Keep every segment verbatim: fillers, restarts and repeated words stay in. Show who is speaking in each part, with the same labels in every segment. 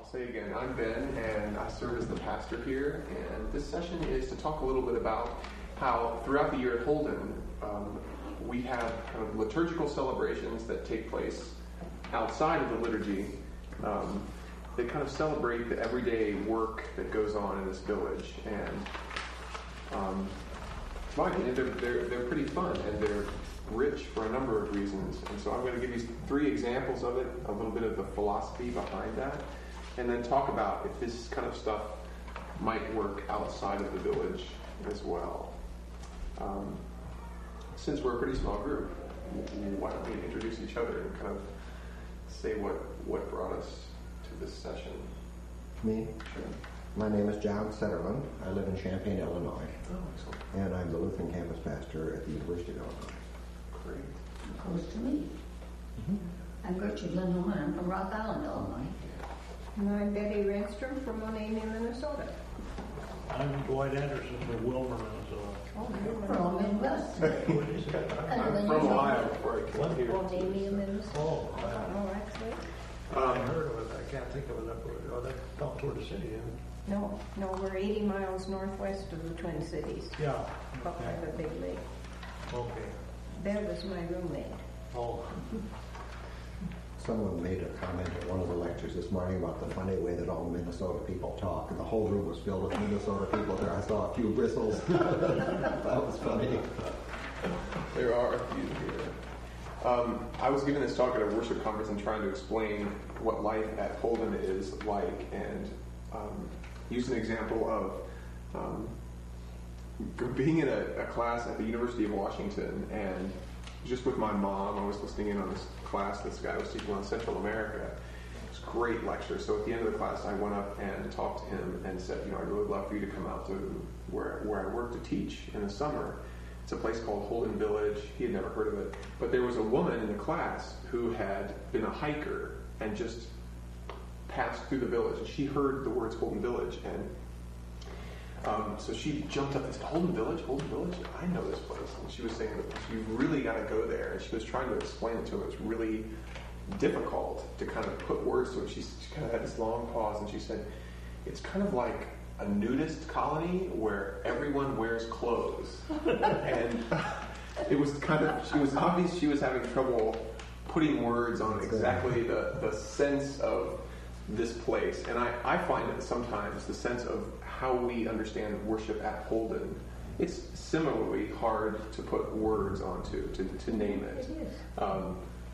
Speaker 1: say again, I'm Ben, and I serve as the pastor here, and this session is to talk a little bit about how throughout the year at Holden, um, we have kind of liturgical celebrations that take place outside of the liturgy. Um, they kind of celebrate the everyday work that goes on in this village, and um, in my opinion, they're, they're, they're pretty fun, and they're rich for a number of reasons. And so I'm going to give you three examples of it, a little bit of the philosophy behind that, and then talk about if this kind of stuff might work outside of the village as well. Um, since we're a pretty small group, why don't we introduce each other and kind of say what, what brought us to this session?
Speaker 2: Me?
Speaker 1: Sure.
Speaker 2: My name is John Setterlund. I live in Champaign, Illinois.
Speaker 1: Oh, excellent.
Speaker 2: And I'm the Lutheran campus pastor at the University of Illinois.
Speaker 1: Great.
Speaker 3: Close to me. Mm-hmm. I'm Gertrude Lindholm, and I'm from Rock Island, Illinois.
Speaker 4: And I'm Betty Renstrom from Onamia, Minnesota.
Speaker 5: I'm Dwight Anderson from Wilmer, Minnesota.
Speaker 4: Oh,
Speaker 3: We're all Midwest.
Speaker 5: What is it?
Speaker 1: I'm from Ohio before I came here.
Speaker 4: Onamia, Minnesota.
Speaker 5: Oh, I
Speaker 4: Oh, actually.
Speaker 5: I heard of it. I can't think of it up there. Oh, that's down toward the city, isn't it?
Speaker 4: No, no, we're eighty miles northwest of the Twin Cities,
Speaker 5: Yeah.
Speaker 4: up by the big lake.
Speaker 5: Okay.
Speaker 4: Bev was my roommate.
Speaker 5: Oh,
Speaker 2: Someone made a comment at one of the lectures this morning about the funny way that all Minnesota people talk, and the whole room was filled with Minnesota people there. I saw a few bristles. That was funny.
Speaker 1: There are a few here. Um, I was giving this talk at a worship conference and trying to explain what life at Holden is like, and um, use an example of um, being in a, a class at the University of Washington, and just with my mom, I was listening in on this class this guy was teaching on Central America. It was a great lecture. So at the end of the class, I went up and talked to him and said, you know, I'd really love for you to come out to where, where I work to teach in the summer. It's a place called Holden Village. He had never heard of it. But there was a woman in the class who had been a hiker and just passed through the village. And she heard the words Holden Village. And um, so she jumped up and said, Holden Village? Holden Village? I know this place. And she was saying that you really got to go there. And she was trying to explain it to him. It was really difficult to kind of put words to it. She, she kind of had this long pause, and she said, it's kind of like a nudist colony where everyone wears clothes. And it was kind of, she was obvious she was having trouble putting words on exactly the, the sense of this place. And I, I find that sometimes the sense of how we understand worship at Holden, it's similarly hard to put words onto, to, to name it.
Speaker 4: It is.
Speaker 1: Um,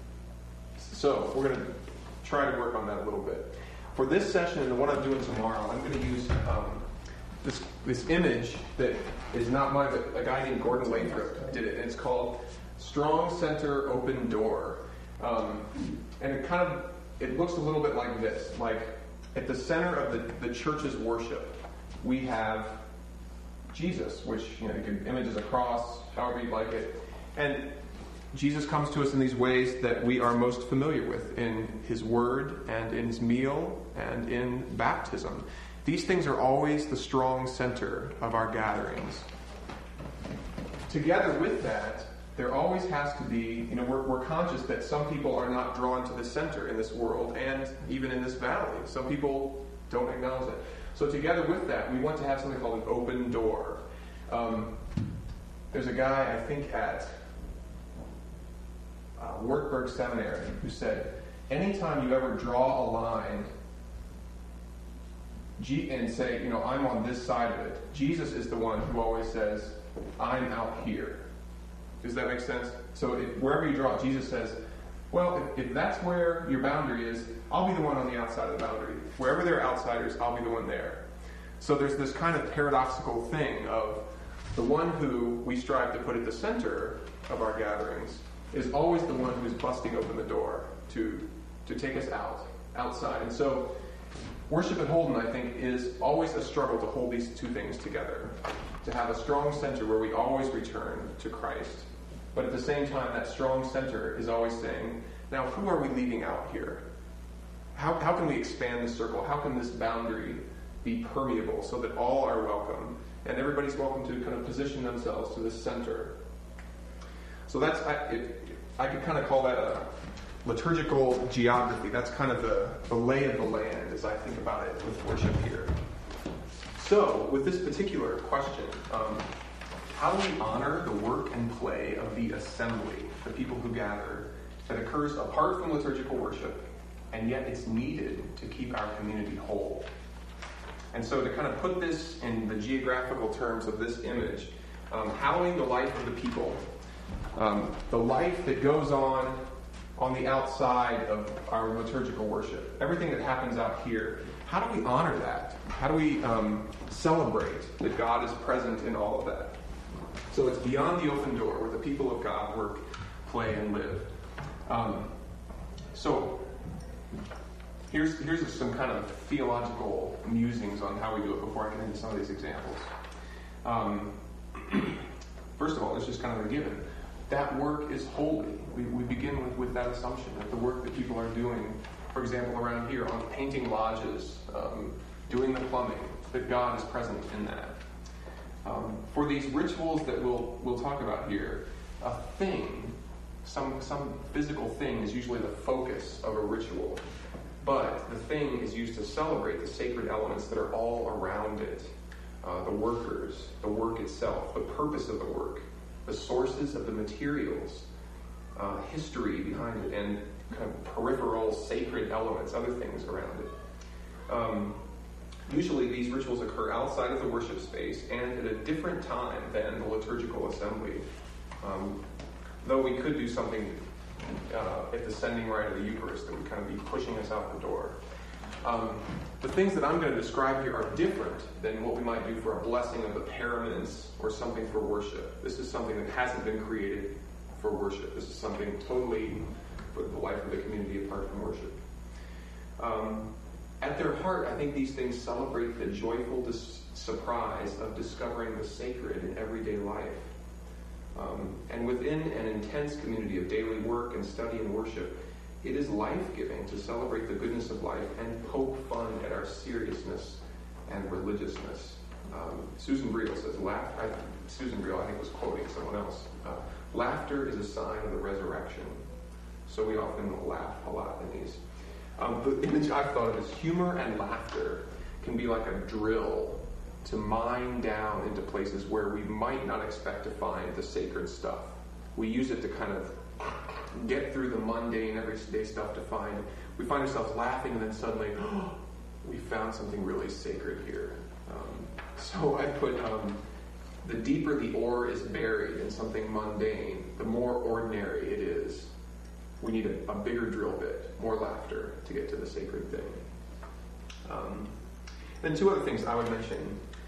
Speaker 1: so we're going to try to work on that a little bit. For this session and what I'm doing tomorrow, I'm going to use um, this this image that is not mine, but a guy named Gordon Lathrop did it. And it's called Strong Center, Open Door. Um, and it kind of, it looks a little bit like this. Like at the center of the, the church's worship, we have Jesus, which, you know, you can image as a cross, however you'd like it. And Jesus comes to us in these ways that we are most familiar with, in his word and in his meal and in baptism. These things are always the strong center of our gatherings. Together with that, there always has to be, you know, we're, we're conscious that some people are not drawn to the center in this world and even in this valley. Some people don't acknowledge that. So together with that, we want to have something called an open door. Um, there's a guy, I think, at Uh, Wartburg Seminary, who said, anytime you ever draw a line G- and say, you know, I'm on this side of it, Jesus is the one who always says, I'm out here. Does that make sense? So if, wherever you draw, Jesus says, well, if, if that's where your boundary is, I'll be the one on the outside of the boundary. Wherever there are outsiders, I'll be the one there. So there's this kind of paradoxical thing of the one who we strive to put at the center of our gatherings is always the one who's busting open the door to to take us out, outside. And so worship at Holden, I think, is always a struggle to hold these two things together, to have a strong center where we always return to Christ. But at the same time, that strong center is always saying, now who are we leaving out here? How, how can we expand the circle? How can this boundary be permeable so that all are welcome? And everybody's welcome to kind of position themselves to the center. So that's, I, it, I could kind of call that a, liturgical geography. That's kind of the, the lay of the land as I think about it with worship here. So, with this particular question, um, how do we honor the work and play of the assembly, the people who gather, that occurs apart from liturgical worship, and yet it's needed to keep our community whole? And so to kind of put this in the geographical terms of this image, um, hallowing the life of the people, um, the life that goes on on the outside of our liturgical worship, everything that happens out here, how do we honor that? How do we um, celebrate that God is present in all of that? So it's beyond the open door where the people of God work, play, and live. Um, so here's here's some kind of theological musings on how we do it before I get into some of these examples. Um, first of all, it's just kind of a given. That work is holy. We, we begin with, with that assumption that the work that people are doing, for example, around here on painting lodges, um, doing the plumbing, that God is present in that. Um, for these rituals that we'll we'll talk about here, a thing, some some physical thing is usually the focus of a ritual, but the thing is used to celebrate the sacred elements that are all around it, uh, the workers, the work itself, the purpose of the work, the sources of the materials, uh, history behind it, and kind of peripheral sacred elements, other things around it. Um, Usually these rituals occur outside of the worship space and at a different time than the liturgical assembly. Um, though we could do something uh, at the sending rite of the Eucharist that would kind of be pushing us out the door. Um, the things that I'm going to describe here are different than what we might do for a blessing of the paraments or something for worship. This is something that hasn't been created for worship. This is something totally for the life of the community apart from worship. Um, At their heart, I think these things celebrate the joyful dis- surprise of discovering the sacred in everyday life. Um, and within an intense community of daily work and study and worship, it is life-giving to celebrate the goodness of life and poke fun at our seriousness and religiousness. Um, Susan Briel says, Laugh, I, Susan Briel, I think, was quoting someone else. Uh, Laughter is a sign of the resurrection. So we often laugh a lot in these. Um, the image I've thought of is humor and laughter can be like a drill to mine down into places where we might not expect to find the sacred stuff. We use it to kind of get through the mundane, everyday stuff to find. We find ourselves laughing and then suddenly, oh, we found something really sacred here. Um, so I put, um, the deeper the ore is buried in something mundane, the more ordinary it is. We need a, a bigger drill bit, more laughter to get to the sacred thing. Um, then two other things I would mention.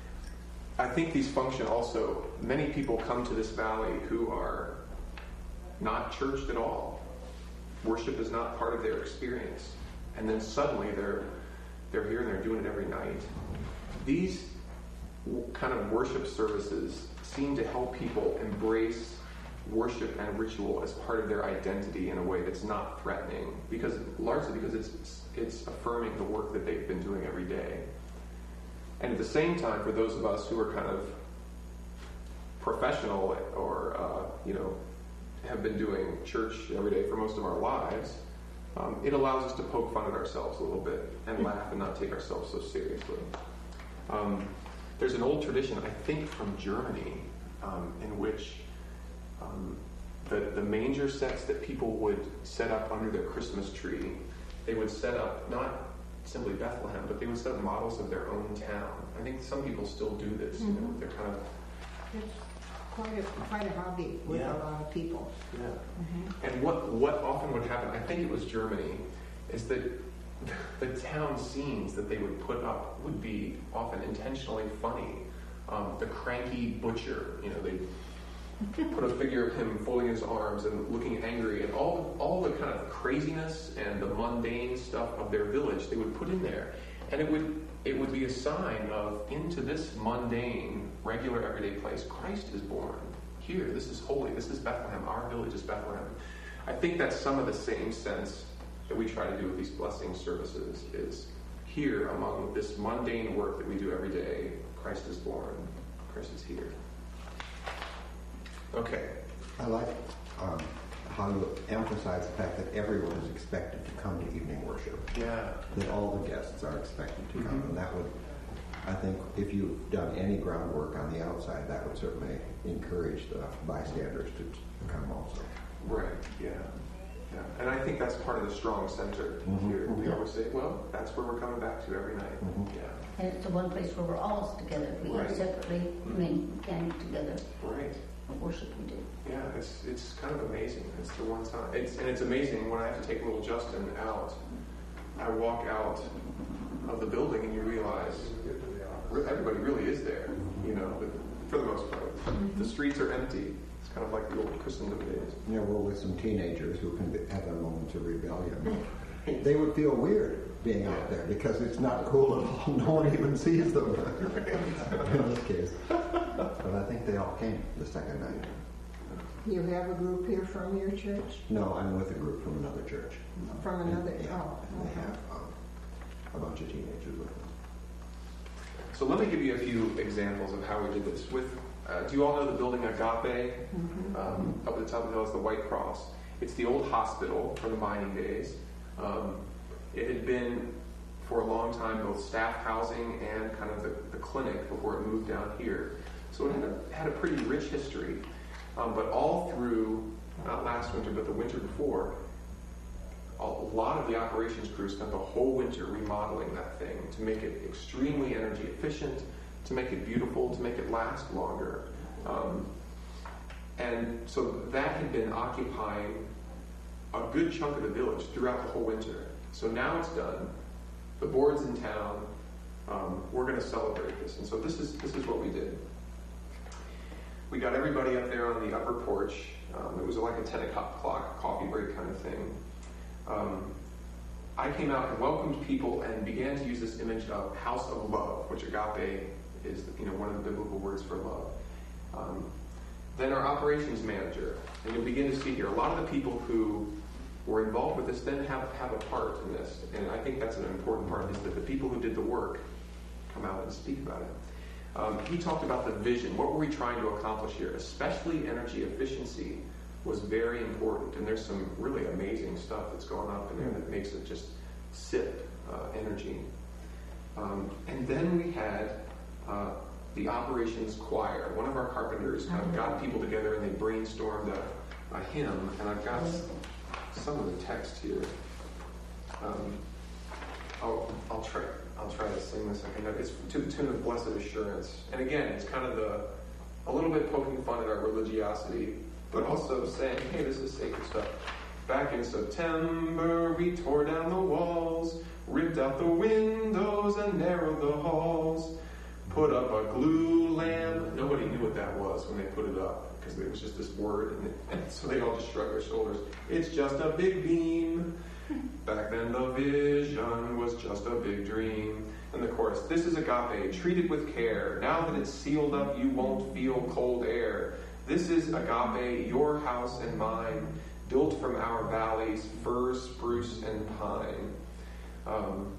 Speaker 1: I think these function also. Many people come to this valley who are not churched at all. Worship is not part of their experience. And then suddenly they're they're here and they're doing it every night. These kind of worship services seem to help people embrace worship and ritual as part of their identity in a way that's not threatening, because largely because it's it's affirming the work that they've been doing every day. And at the same time, for those of us who are kind of professional or uh, you know have been doing church every day for most of our lives, um, it allows us to poke fun at ourselves a little bit and laugh and not take ourselves so seriously. Um, there's an old tradition, I think, from Germany, um, in which Um, the, the manger sets that people would set up under their Christmas tree, they would set up not simply Bethlehem, but they would set up models of their own town. I think some people still do this. Mm-hmm. You know, they're kind of
Speaker 4: It's quite a, quite a hobby with
Speaker 1: Yeah.
Speaker 4: a lot of people.
Speaker 1: yeah.
Speaker 4: Mm-hmm.
Speaker 1: And what what often would happen, I think it was Germany, is that the town scenes that they would put up would be often intentionally funny. Um, the cranky butcher, you know, they put a figure of him folding his arms and looking angry, and all all the kind of craziness and the mundane stuff of their village they would put in there, and it would it would be a sign of, into this mundane, regular, everyday place, Christ is born here. This is holy. This is Bethlehem. Our village is Bethlehem. I think that's some of the same sense that we try to do with these blessing services. Is here among this mundane work that we do every day, Christ is born. Christ is here. Okay.
Speaker 2: I like um, how you emphasize the fact that everyone is expected to come to evening worship.
Speaker 1: Yeah.
Speaker 2: That all the guests are expected to come,
Speaker 1: Mhm.
Speaker 2: and that would, I think, if you've done any groundwork on the outside, that would certainly encourage the bystanders to to come also.
Speaker 1: Right, yeah. Yeah. And I think that's part of the strong center
Speaker 2: Mhm.
Speaker 1: here. We
Speaker 2: Mhm.
Speaker 1: always say, well, that's where we're coming back to every night.
Speaker 2: Mhm.
Speaker 1: Yeah.
Speaker 3: And it's the one place where we're all together. We
Speaker 1: Right.
Speaker 3: eat separately, I mean, we can't eat together.
Speaker 1: Right.
Speaker 3: What worship we do.
Speaker 1: Yeah, it's it's kind of amazing. It's the one time. It's and it's amazing when I have to take little Justin out. I walk out of the building and you realize re- everybody really is there. You know, but for the most part, the streets are empty. It's kind of like the old Christendom days.
Speaker 2: You know, we're with some teenagers who can be, have their moments of rebellion. They would feel weird being out there because it's not cool at all. No one even sees them in this case. But I think they all came the second night.
Speaker 4: You have a group here from your church?
Speaker 2: No, I'm with a group from another church.
Speaker 4: From another,
Speaker 2: And, yeah,
Speaker 4: oh.
Speaker 2: and they have um, a bunch of teenagers with them.
Speaker 1: So let me give you a few examples of how we did this. With, uh, do you all know the building Agape? Um, up at the top of the hill is the White Cross. It's the old hospital from the mining days. Um, it had been for a long time both staff housing and kind of the, the clinic before it moved down here. So it had a, had a pretty rich history. Um, but all through, not last winter, but the winter before, a lot of the operations crew spent the whole winter remodeling that thing to make it extremely energy efficient, to make it beautiful, to make it last longer. Um, and so that had been occupying a good chunk of the village throughout the whole winter. So now it's done. The board's in town. Um, we're going to celebrate this. And so this is this is what we did. We got everybody up there on the upper porch. Um, it was like a ten o'clock coffee break kind of thing. Um, I came out and welcomed people and began to use this image of house of love, which agape is, you know, one of the biblical words for love. Um, then our operations manager, and you'll begin to see here, a lot of the people who were involved with this then have, have a part in this. And I think that's an important part, is that the people who did the work come out and speak about it. Um, he talked about the vision. What were we trying to accomplish here? Especially energy efficiency was very important. And there's some really amazing stuff that's going up in there that makes it just sip uh, energy. Um, and then we had uh, the operations choir. One of our carpenters kind of got people together and they brainstormed a, a hymn. And I've got some of the text here. Um, I'll, I'll try. I'll try to sing this. I can. It's to the tune of "Blessed Assurance," and again, it's kind of the a little bit poking fun at our religiosity, but also saying, "Hey, this is sacred stuff." Back in September, we tore down the walls, ripped out the windows, and narrowed the halls. Put up a glue lamp. Nobody knew what that was when they put it up, because it was just this word, and, it, and so they all just shrugged their shoulders. It's just a big beam. Back then the vision was just a big dream. And the chorus, this is agape, treated with care. Now that it's sealed up, you won't feel cold air. This is agape, your house and mine, built from our valleys, fir, spruce, and pine. Um,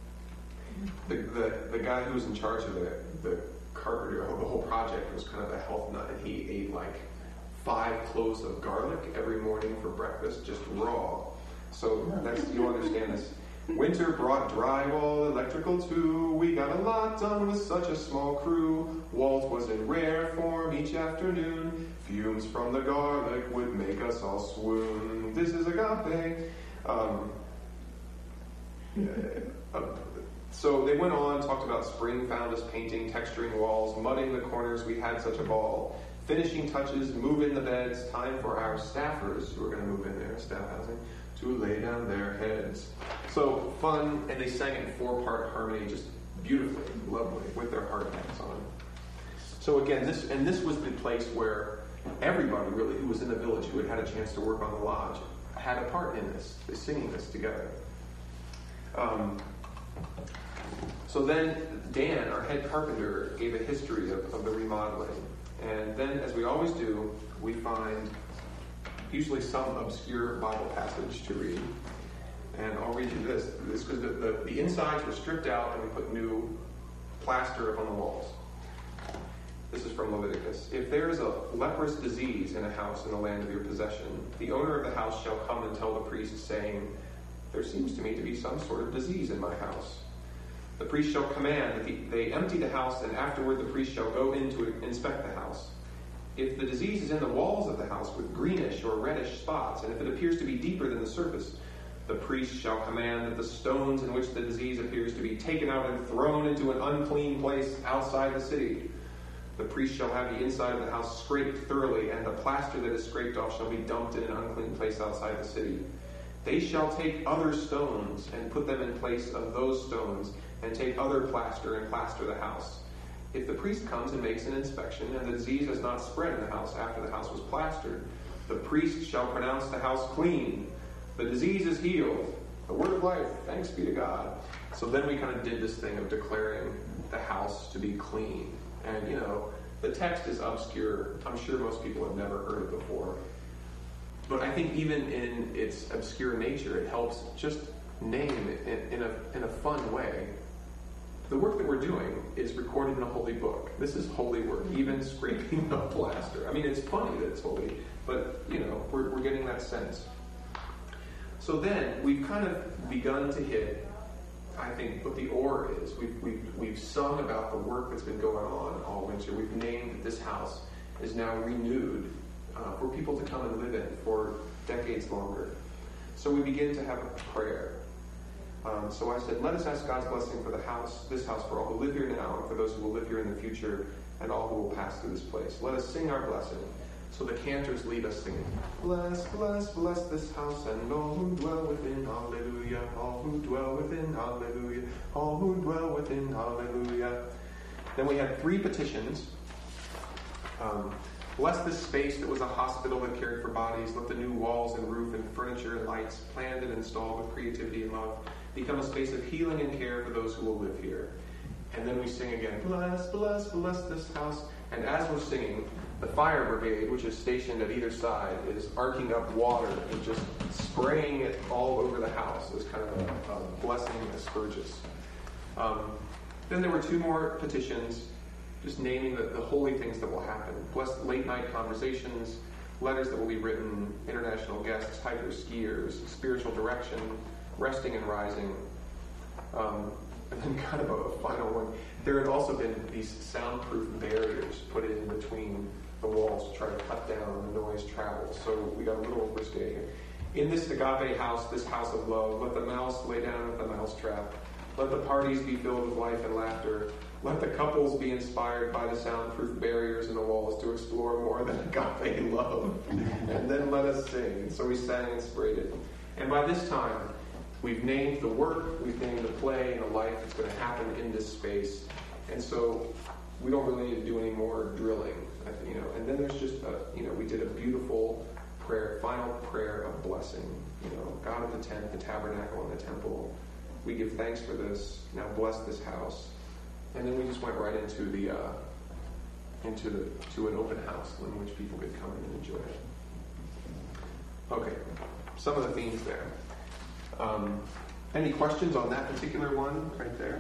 Speaker 1: the, the the guy who was in charge of the, the carpenter, the whole project, was kind of a health nut, and he ate like five cloves of garlic every morning for breakfast, just raw. So that's, you understand this. Winter brought drywall, electrical too. We got a lot done with such a small crew. Walls was in rare form each afternoon. Fumes from the garlic would make us all swoon. This is agape. Um, uh, so they went on, talked about spring found us painting, texturing walls, mudding the corners. We had such a ball. Finishing touches, move in the beds. Time for our staffers, who are going to move in there, staff housing, to lay down their heads. So fun, and they sang it in four-part harmony, just beautifully, lovely, with their hard hats on. So again, this and this was the place where everybody really who was in the village who had had a chance to work on the lodge had a part in this, singing this together. Um, so then Dan, our head carpenter, gave a history of, of the remodeling. And then, as we always do, we find usually some obscure Bible passage to read. And I'll read you this. This because the, the, the insides were stripped out and we put new plaster up on the walls. This is from Leviticus. If there is a leprous disease in a house in the land of your possession, the owner of the house shall come and tell the priest, saying, there seems to me to be some sort of disease in my house. The priest shall command that the, they empty the house, and afterward the priest shall go in to inspect the house. If the disease is in the walls of the house with greenish or reddish spots, and if it appears to be deeper than the surface, the priest shall command that the stones in which the disease appears to be taken out and thrown into an unclean place outside the city. The priest shall have the inside of the house scraped thoroughly, and the plaster that is scraped off shall be dumped in an unclean place outside the city. They shall take other stones and put them in place of those stones, and take other plaster and plaster the house. If the priest comes and makes an inspection, and the disease has not spread in the house after the house was plastered, the priest shall pronounce the house clean. The disease is healed. The word of life, thanks be to God. So then we kind of did this thing of declaring the house to be clean. And, you know, the text is obscure. I'm sure most people have never heard it before. But I think even in its obscure nature, it helps just name it in, in, a, in a fun way. The work that we're doing is recorded in a holy book. This is holy work, even scraping the plaster. I mean, it's funny that it's holy, but, you know, we're, we're getting that sense. So then, we've kind of begun to hit, I think, what the ore is. We've, we've, we've sung about the work that's been going on all winter. We've named that this house is now renewed uh, for people to come and live in for decades longer. So we begin to have a prayer. Um, so I said, let us ask God's blessing for the house, this house, for all who live here now, and for those who will live here in the future, and all who will pass through this place. Let us sing our blessing. So the cantors lead us singing, bless, bless, bless this house, and all who dwell within, hallelujah. All who dwell within, hallelujah. All who dwell within, hallelujah. Then we had three petitions. Um, bless this space that was a hospital that cared for bodies. Let the new walls and roof and furniture and lights, planned and installed with creativity and love, become a space of healing and care for those who will live here. And then we sing again, bless, bless, bless this house. And as we're singing, the fire brigade, which is stationed at either side, is arcing up water and just spraying it all over the house. It was kind of a, a blessing aspergus. Um, then there were two more petitions, just naming the, the holy things that will happen. Blessed late night conversations, letters that will be written, international guests, hikers, skiers, spiritual direction, resting and rising. Um, and then kind of a, a final one. There had also been these soundproof barriers put in between the walls to try to cut down the noise travel. So we got a little risque here. In this agape house, this house of love, let the mouse lay down with the mousetrap. Let the parties be filled with life and laughter. Let the couples be inspired by the soundproof barriers in the walls to explore more than agape love. And then let us sing. So we sang and sprayed it. And by this time, we've named the work, we've named the play and the life that's going to happen in this space. And so we don't really need to do any more drilling, you know. And then there's just, a, you know, we did a beautiful prayer, final prayer of blessing. You know, God of the tent, the tabernacle, and the temple. We give thanks for this. Now bless this house. And then we just went right into the uh, into the to an open house in which people could come in and enjoy it. Okay, some of the themes there. Um, any questions on that particular one right there?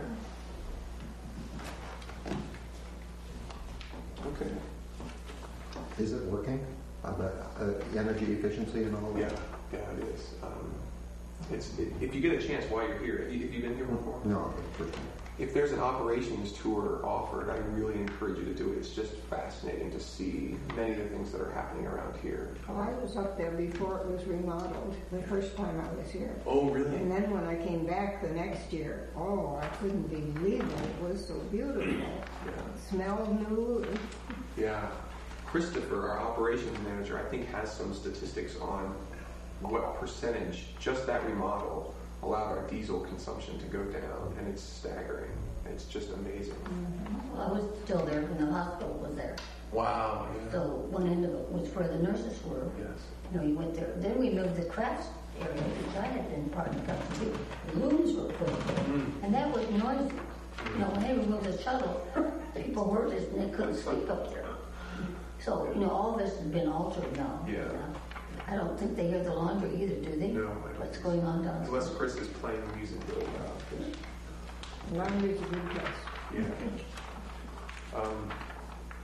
Speaker 1: Okay.
Speaker 2: Is it working? Uh, the uh, energy efficiency and all
Speaker 1: Yeah,
Speaker 2: that?
Speaker 1: yeah, it is. Um, it's it, if you get a chance while you're here. Have you, have you been here before?
Speaker 2: No.
Speaker 1: If there's an operations tour offered, I really encourage you to do it. It's just fascinating to see many of the things that are happening around here.
Speaker 4: Oh, I was up there before it was remodeled, the first time I was here.
Speaker 1: Oh, really?
Speaker 4: And then when I came back the next year, oh, I couldn't believe it. It was so beautiful.
Speaker 1: Yeah.
Speaker 4: It smelled new.
Speaker 1: Yeah. Christopher, our operations manager, I think has some statistics on what percentage just that remodel allowed our diesel consumption to go down, and it's staggering. It's just amazing.
Speaker 3: Mm-hmm. Well, I was still there when the hospital was there.
Speaker 1: Wow. Yeah.
Speaker 3: So one end of it was where the nurses were.
Speaker 1: Yes.
Speaker 3: You know, you went there. Then we moved the crafts area, which I had been part of the company. The looms were put there.
Speaker 1: Mm.
Speaker 3: And that was noisy. You know, when they removed the shuttle, people heard this and they couldn't sleep up there. So, you know, all this has been altered now.
Speaker 1: Yeah.
Speaker 3: I don't think they hear the laundry either, do they?
Speaker 1: No, I don't
Speaker 3: What's
Speaker 1: think
Speaker 3: going on downstairs?
Speaker 1: Unless Chris is playing music really loud.
Speaker 4: Laundry's a good place.
Speaker 1: Yeah. Um,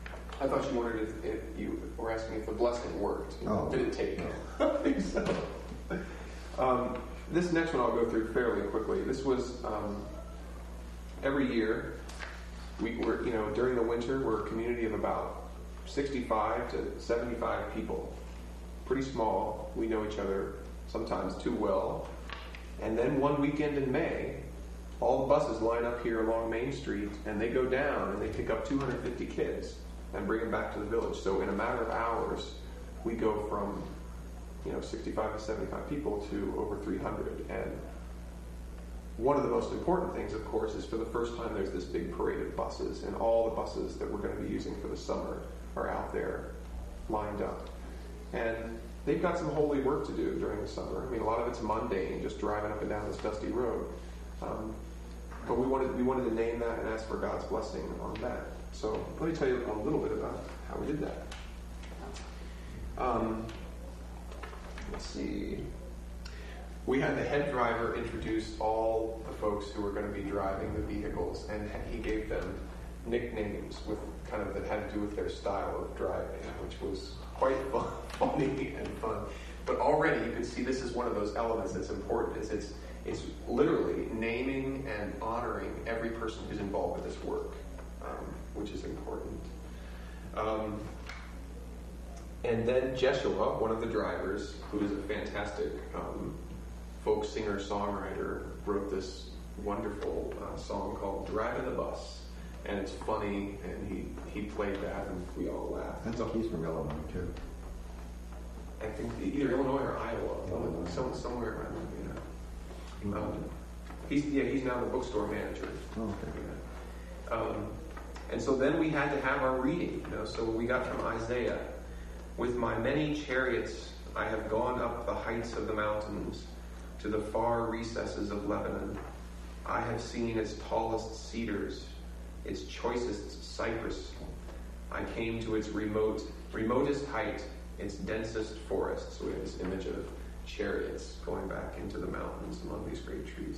Speaker 1: I thought you wondered if, if you were asking if the blessing worked.
Speaker 2: Oh.
Speaker 1: Did it take? I think so. Um, this next one I'll go through fairly quickly. This was um, every year. We were, you know, during the winter, we're a community of about sixty-five to seventy-five people. Pretty small. We know each other sometimes too well. And then one weekend in May, all the buses line up here along Main Street, and they go down and they pick up two hundred fifty kids and bring them back to the village. So in a matter of hours, we go from, you know, sixty-five to seventy-five people to over three hundred. And one of the most important things, of course, is for the first time there's this big parade of buses, and all the buses that we're going to be using for the summer are out there lined up. And they've got some holy work to do during the summer. I mean, a lot of it's mundane, just driving up and down this dusty road. Um, but we wanted we wanted to name that and ask for God's blessing on that. So let me tell you a little bit about how we did that. Um, let's see. We had the head driver introduce all the folks who were going to be driving the vehicles, and he gave them nicknames with kind of that had to do with their style of driving, which was quite fun, funny and fun. But already you can see this is one of those elements that's important. Is it's it's literally naming and honoring every person who's involved with this work, um, which is important. Um, and then Jeshua, one of the drivers, who is a fantastic um, folk singer songwriter, wrote this wonderful uh, song called "Driving the Bus." And it's funny, and he, he played that, and we all laughed.
Speaker 2: I think he's from Illinois, too.
Speaker 1: I think either Illinois or Iowa,
Speaker 2: Illinois.
Speaker 1: some, somewhere around there, you know. Um, he's yeah, he's now the bookstore manager.
Speaker 2: Oh, okay.
Speaker 1: Yeah. Um, and so then we had to have our reading, you know. So we got from Isaiah, "With my many chariots I have gone up the heights of the mountains, to the far recesses of Lebanon. I have seen its tallest cedars, its choicest cypress. I came to its remote, remotest height, its densest forest." So we have this image of chariots going back into the mountains among these great trees.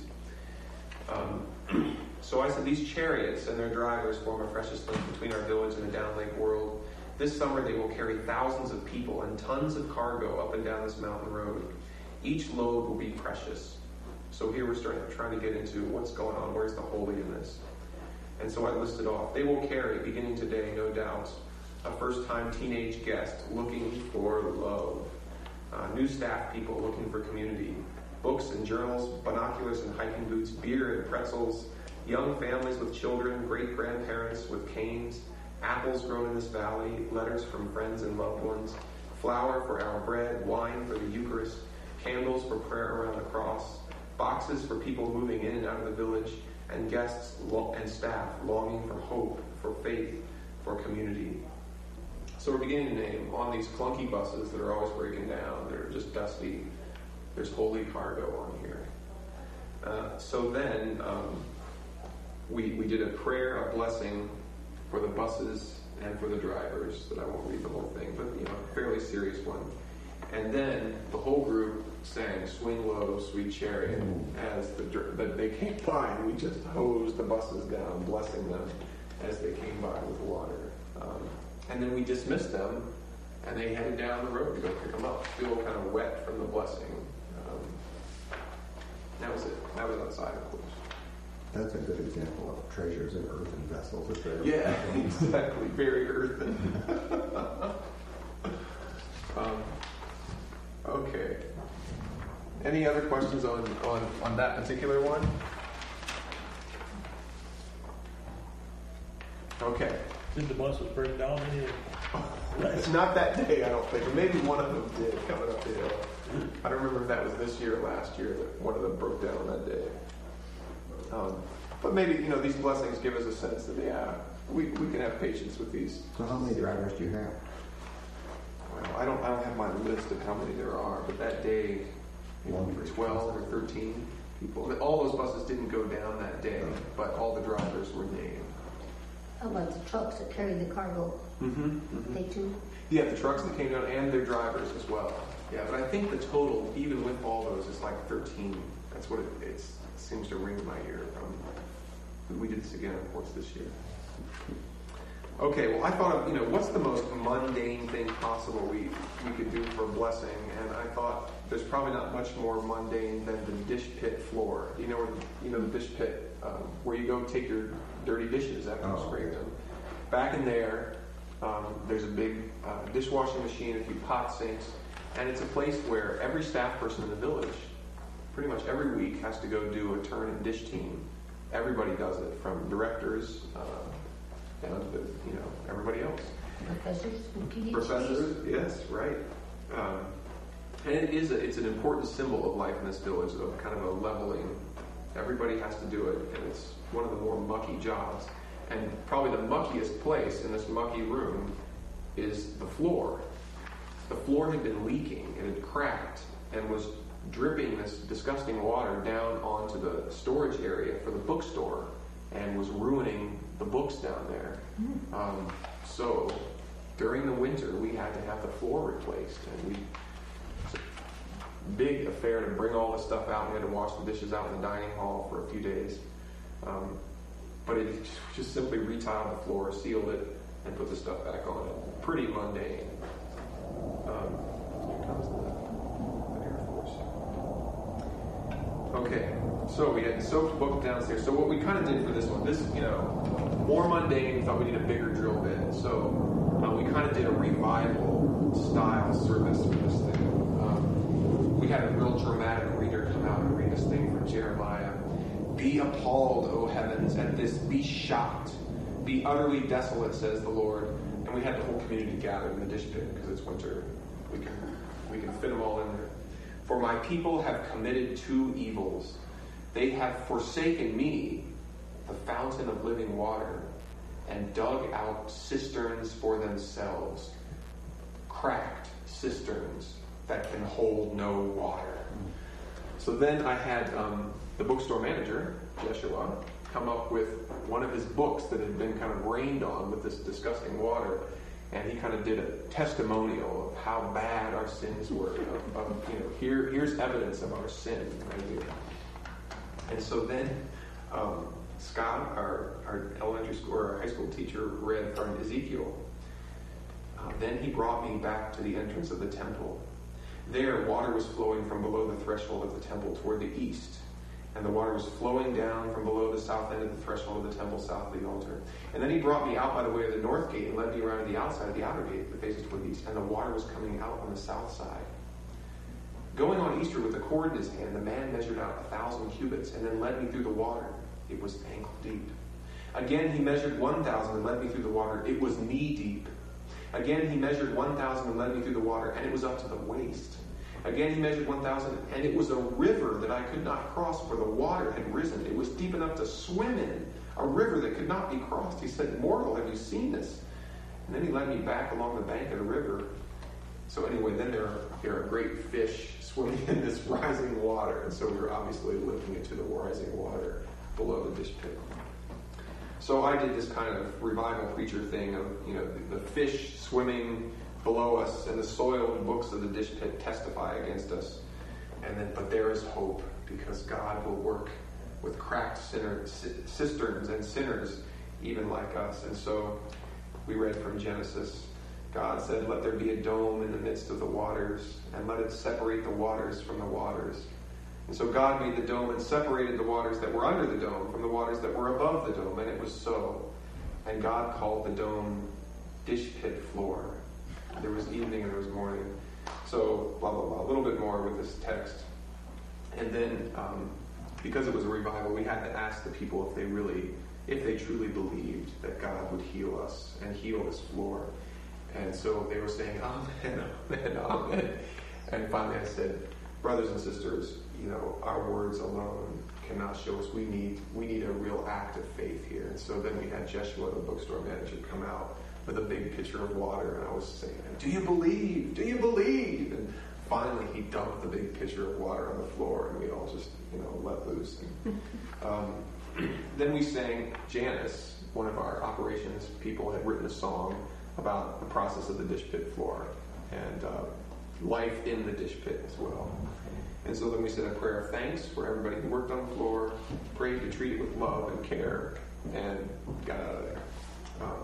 Speaker 1: Um, so I said, these chariots and their drivers form a precious link between our village and the down lake world. This summer they will carry thousands of people and tons of cargo up and down this mountain road. Each load will be precious. So here we're starting trying to get into what's going on. Where's the holy in this? And so I listed off. They will carry, beginning today, no doubt, a first-time teenage guest looking for love, uh, new staff people looking for community, books and journals, binoculars and hiking boots, beer and pretzels, young families with children, great-grandparents with canes, apples grown in this valley, letters from friends and loved ones, flour for our bread, wine for the Eucharist, candles for prayer around the cross, boxes for people moving in and out of the village, and guests and staff longing for hope, for faith, for community. So we're beginning to name on these clunky buses that are always breaking down, they're just dusty, there's holy cargo on here. Uh, so then um, we, we did a prayer, a blessing for the buses and for the drivers, that I won't read the whole thing, but you know, a fairly serious one. And then the whole group sang "Swing Low, Sweet Chariot" as the, the, they came by, and we just hosed the buses down, blessing them as they came by with water. Um, and then we dismissed them, and they headed down the road to go pick them up, still kind of wet from the blessing. Um, that was it. That was outside, of course.
Speaker 2: That's a good example of treasures in earthen vessels. If they're
Speaker 1: Yeah, exactly. Very earthen. um, okay. Any other questions on, on, on that particular one? Okay.
Speaker 5: Did the buses break down any?
Speaker 1: It's not that day, I don't think. Or maybe one of them did coming up the hill. I don't remember if that was this year or last year that one of them broke down on that day. Um, but maybe, you know, these blessings give us a sense that, yeah, we, we can have patience with these.
Speaker 2: So how many drivers do you have?
Speaker 1: Well, I don't I don't have my list of how many there are, but that day, maybe twelve or thirteen people. All those buses didn't go down that day, but all the drivers were named.
Speaker 3: How about the trucks that carry the cargo?
Speaker 1: Mm-hmm, mm-hmm.
Speaker 3: They too?
Speaker 1: Yeah, the trucks that came down and their drivers as well. Yeah, but I think the total, even with all those, is like thirteen. That's what it, it's, it seems to ring in my ear from. We did this again, of course, this year. Okay, well, I thought of, you know, what's the most mundane thing possible we, we could do for a blessing? And I thought there's probably not much more mundane than the dish pit floor. You know, where, you know the dish pit, um, where you go take your dirty dishes after you
Speaker 2: Oh,
Speaker 1: scrape
Speaker 2: yeah.
Speaker 1: them. Back in there, um, there's a big uh, dishwashing machine, a few pot sinks, and it's a place where every staff person in the village, pretty much every week, has to go do a turn and dish team. Everybody does it, from directors uh, down to the, you know, everybody else.
Speaker 3: Professors and PhDs.
Speaker 1: Professors, yes, right. Um, and it is a, it's an important symbol of life in this village, of kind of a leveling. Everybody has to do it, and it's one of the more mucky jobs. And probably the muckiest place in this mucky room is the floor. The floor had been leaking, and had cracked, and was dripping this disgusting water down onto the storage area for the bookstore, and was ruining the books down there. Um, so during the winter, we had to have the floor replaced, and we it's a big affair to bring all the stuff out. We had to wash the dishes out in the dining hall for a few days. Um, but it just simply retiled the floor, sealed it, and put the stuff back on it. Pretty mundane. Um, here comes the, the Air Force. Okay, so we had soaked book downstairs. So what we kind of did for this one, this, you know, more mundane, we thought we needed a bigger drill bit. So uh, we kind of did a revival style service for this thing. Um, we had a real dramatic reader come out and read this thing from Jeremiah. Be appalled, O heavens, at this. Be shocked. Be utterly desolate, says the Lord. And we had the whole community gathered in the dish pit because it's winter. We can we can fit them all in there. For my people have committed two evils. They have forsaken me, the fountain of living water, and dug out cisterns for themselves, cracked cisterns that can hold no water. So then I had um, the bookstore manager, Jeshua, come up with one of his books that had been kind of rained on with this disgusting water, and he kind of did a testimonial of how bad our sins were. Of, of, you know, here, here's evidence of our sin right here. And so then um, Scott, our, our elementary school or our high school teacher, read from Ezekiel. Uh, then he brought me back to the entrance of the temple. There, water was flowing from below the threshold of the temple toward the east. And the water was flowing down from below the south end of the threshold of the temple south of the altar. And then he brought me out by the way of the north gate and led me around to the outside of the outer gate that faces toward the east. And the water was coming out on the south side. Going on eastward with a cord in his hand, the man measured out a thousand cubits and then led me through the water. It was ankle deep. Again he measured one thousand and led me through the water. It was knee deep. Again he measured one thousand and led me through the water, and it was up to the waist. Again he measured one thousand, and it was a river that I could not cross, for the water had risen. It was deep enough to swim in, a river that could not be crossed. He said, "Mortal, have you seen this?" And then he led me back along the bank of the river. So anyway, then there are, there are great fish swimming in this rising water, and so we were obviously looking into the rising water below the dish pit. So I did this kind of revival preacher thing of, you know, the, the fish swimming below us, and the soiled books of the dish pit testify against us. And then, but there is hope, because God will work with cracked sinner, cisterns and sinners, even like us. And so we read from Genesis. God said, "Let there be a dome in the midst of the waters, and let it separate the waters from the waters." And so God made the dome and separated the waters that were under the dome from the waters that were above the dome, and it was so. And God called the dome dish pit floor. There was evening and there was morning. So, blah, blah, blah. A little bit more with this text. And then, um, because it was a revival, we had to ask the people if they really, if they truly believed that God would heal us and heal this floor. And so they were saying, "Amen, amen, amen." And finally I said, "Brothers and sisters, you know, our words alone cannot show us. We need, we need a real act of faith here." And so then we had Jeshua, the bookstore manager, come out with a big pitcher of water, and I was saying, "Do you believe? Do you believe?" And finally he dumped the big pitcher of water on the floor, and we all just, you know, let loose. And, um, then we sang, Janice, one of our operations people, had written a song about the process of the dish pit floor, and uh, life in the dish pit as well. And so then we said a prayer of thanks for everybody who worked on the floor, prayed to treat it with love and care, and got out of there. Um,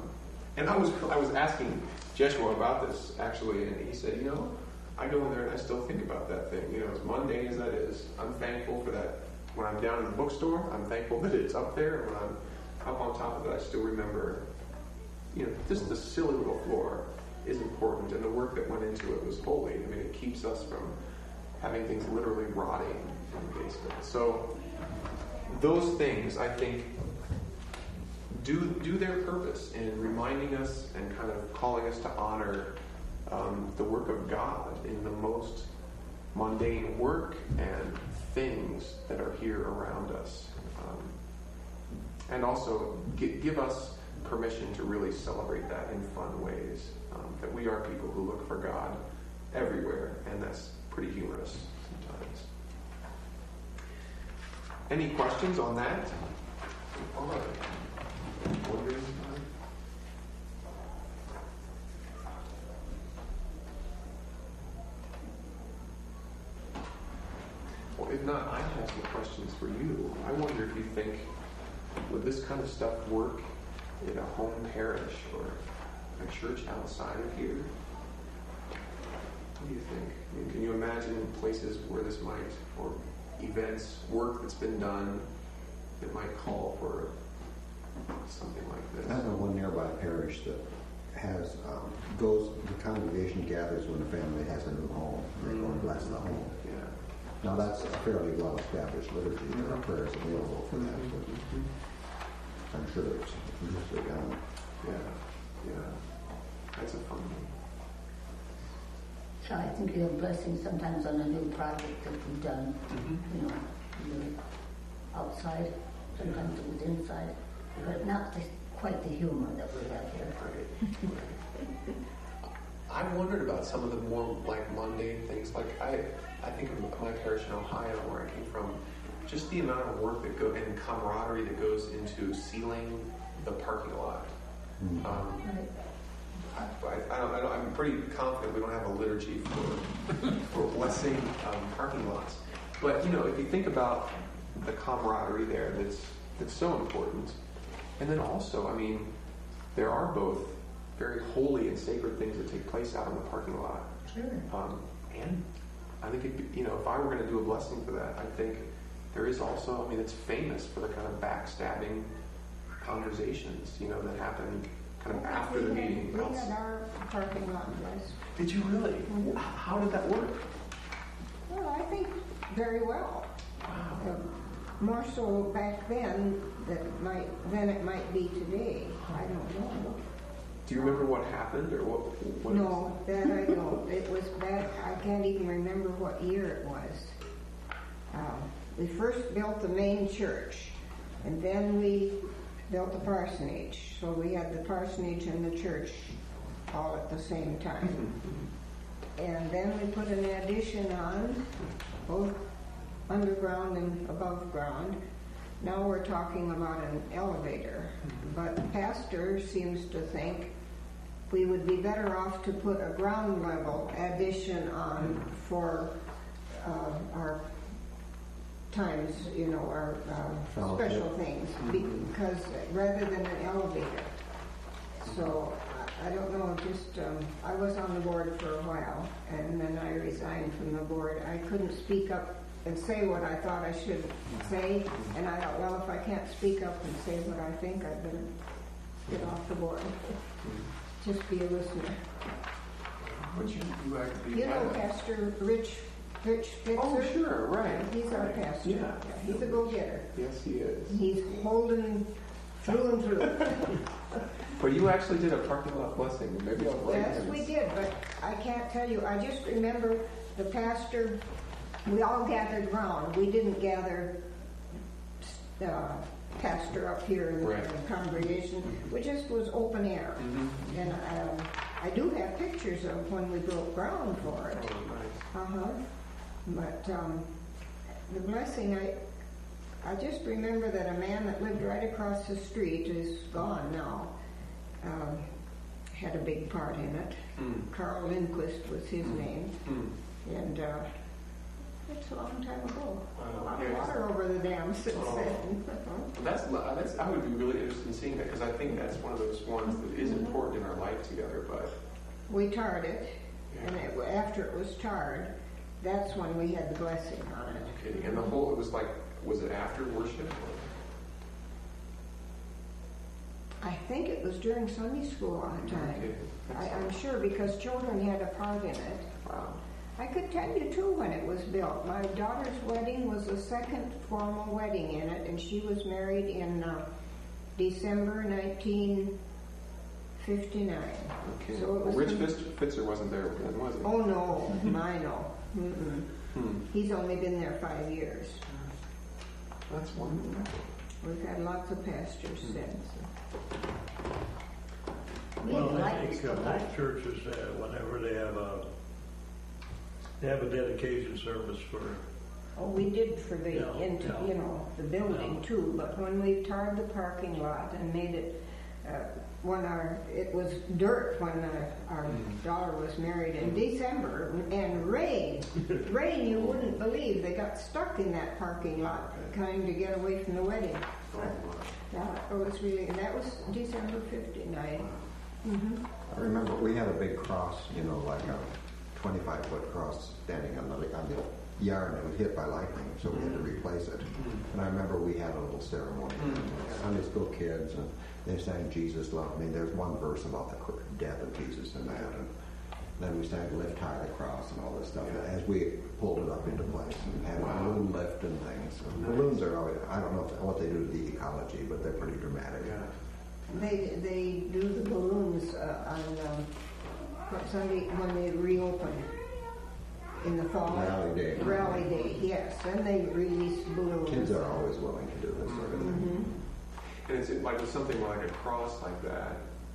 Speaker 1: And I was I was asking Jeshua about this actually, and he said, you know, I go in there and I still think about that thing. You know, as mundane as that is, I'm thankful for that. When I'm down in the bookstore, I'm thankful that it's up there. And when I'm up on top of it, I still remember, you know, just the silly little floor is important, and the work that went into it was holy. I mean, it keeps us from having things literally rotting in the basement. So those things, I think, do do their purpose in reminding us and kind of calling us to honor um, the work of God in the most mundane work and things that are here around us. Um, and also g- give us permission to really celebrate that in fun ways. Um, that we are people who look for God everywhere, and that's pretty humorous sometimes. Any questions on that? All right. Wondering about it? Well, if not, I have some questions for you. I wonder if you think, would this kind of stuff work in a home parish or a church outside of here? What do you think? I mean, can you imagine places where this might, or events, work that's been done that might call for something like this?
Speaker 2: I know one nearby parish that has um, goes. The congregation gathers when the family has a new home. They go and bless the home.
Speaker 1: Yeah.
Speaker 2: Now that's a fairly well-established liturgy. There are prayers available for that. But I'm sure it's usually done.
Speaker 1: Yeah. Yeah. That's a fun one.
Speaker 3: So I think you have blessings sometimes on a new project that you've done,
Speaker 1: Mm-hmm.
Speaker 3: you know, either outside, sometimes it was inside, but not the, quite the humor that we have here.
Speaker 1: Right. Right. I wondered about some of the more like mundane things. Like I, I think of my parish in Ohio, where I came from, just the amount of work that go and camaraderie that goes into sealing the parking lot.
Speaker 2: Mm.
Speaker 1: Um,
Speaker 3: Right.
Speaker 1: I, I, don't, I don't, I'm pretty confident we don't have a liturgy for for blessing um, parking lots. But you know, if you think about the camaraderie there, that's that's so important. And then also, I mean, there are both very holy and sacred things that take place out in the parking lot.
Speaker 3: Sure.
Speaker 1: Um, and I think, it, you know, if I were going to do a blessing for that, I think there is also, I mean, it's famous for the kind of backstabbing conversations, you know, that happen kind of after the
Speaker 4: We had-
Speaker 1: meeting.
Speaker 4: We had our parking lot blessed.
Speaker 1: Did you really?
Speaker 4: Mhm.
Speaker 1: How did that work?
Speaker 4: Well, I think very well.
Speaker 1: Wow.
Speaker 4: Uh, More so back then that might than it might be today. I don't know.
Speaker 1: Do you remember what happened or what? what
Speaker 4: No, that I don't. It was back, I can't even remember what year it was. Um, we first built the main church, and then we built the parsonage. So we had the parsonage and the church all at the same time. And then we put an addition on, both underground and above ground. Now we're talking about an elevator. But the pastor seems to think we would be better off to put a ground level addition on for uh, our times, you know, our uh,
Speaker 2: Fellowship.
Speaker 4: special things, because rather than an elevator. So I I don't know, just um, I was on the board for a while, and then I resigned from the board. I couldn't speak up and say what I thought I should say, and I thought, well, if I can't speak up and say what I think, I'd better get off the board. Just be a listener.
Speaker 1: But you, you actually
Speaker 4: You know
Speaker 1: had-
Speaker 4: Pastor Rich, Rich Spitzer?
Speaker 1: Oh, sure, right.
Speaker 4: He's our
Speaker 1: Right.
Speaker 4: pastor.
Speaker 1: Yeah.
Speaker 4: He's a go-getter.
Speaker 1: Yes, he is.
Speaker 4: He's holding through and through.
Speaker 1: But you actually did a parking lot blessing. Maybe I'll write
Speaker 4: Yes,
Speaker 1: him.
Speaker 4: we did, but I can't tell you. I just remember the pastor, we all gathered round. We didn't gather uh, pastor up here in
Speaker 1: Right.
Speaker 4: the congregation. We just was open air.
Speaker 1: Mhm.
Speaker 4: And um, I do have pictures of when we broke ground for it.
Speaker 1: Oh, nice.
Speaker 4: Uh-huh. But um, the blessing, I I just remember that a man that lived right across the street, is gone now, um, had a big part in it.
Speaker 1: Mm.
Speaker 4: Carl Lindquist was his name.
Speaker 1: Mm.
Speaker 4: And uh, It's a long time ago.
Speaker 1: Wow.
Speaker 4: A lot
Speaker 1: Yeah,
Speaker 4: of water over the dam since
Speaker 1: Oh.
Speaker 4: then.
Speaker 1: That's, that's, I would be really interested in seeing that because I think that's one of those ones that is important in our life together, but
Speaker 4: We tarred it, and it, after it was tarred, that's when we had the blessing on it.
Speaker 1: okay. And the whole, it was like, was it after worship? Or?
Speaker 4: I think it was during Sunday school all the time.
Speaker 1: Okay.
Speaker 4: I, I'm sure because children had a part in it.
Speaker 1: Wow.
Speaker 4: I could tell you too when it was built. My daughter's wedding was the second formal wedding in it, and she was married in uh, December nineteen fifty-nine.
Speaker 1: Okay.
Speaker 4: So it was
Speaker 1: Rich
Speaker 4: some-
Speaker 1: Fitz- Fitzer wasn't there then, was he?
Speaker 4: Oh no, I know. Mm-mm.
Speaker 1: Hmm.
Speaker 4: He's only been there five years.
Speaker 1: That's wonderful.
Speaker 4: We've had lots of pastors since.
Speaker 3: We
Speaker 5: Well,
Speaker 3: had
Speaker 5: I
Speaker 3: lights,
Speaker 5: think uh,
Speaker 3: but
Speaker 5: most churches, uh, whenever they have a, they have a dedication service for,
Speaker 4: Oh, we did for the,
Speaker 5: Yeah,
Speaker 4: into,
Speaker 5: yeah.
Speaker 4: you know, the building
Speaker 5: Yeah.
Speaker 4: too, but when we tarred the parking lot and made it, uh, when our, it was dirt when uh, our
Speaker 5: Mm.
Speaker 4: daughter was married in December, and rain, rain you wouldn't believe, they got stuck in that parking lot trying to get away from the wedding.
Speaker 1: Oh, wow.
Speaker 4: Yeah, it was really, and that was December fifty-nine. Mhm.
Speaker 2: I remember we had a big cross, you know, like a twenty-five foot cross standing on the, on the yard, and it was hit by lightning, so we had to replace it. And I remember we had a little ceremony, Sunday school kids, and they sang Jesus Loved Me. There's one verse about the cr- death of Jesus in that, and then we sang Lift High the Cross and all this stuff as we pulled it up into place and had
Speaker 1: Wow.
Speaker 2: a balloon lift and things. And balloons are always, I don't know what they do to the ecology, but they're pretty dramatic.
Speaker 1: Yeah.
Speaker 4: They, they do the balloons uh, on um, what Sunday when they reopen in the fall.
Speaker 2: Rally Day.
Speaker 4: Rally Day, yes. Then they release balloons.
Speaker 2: Kids are always willing to do this sort of thing.
Speaker 1: And it's like with something like a cross like that,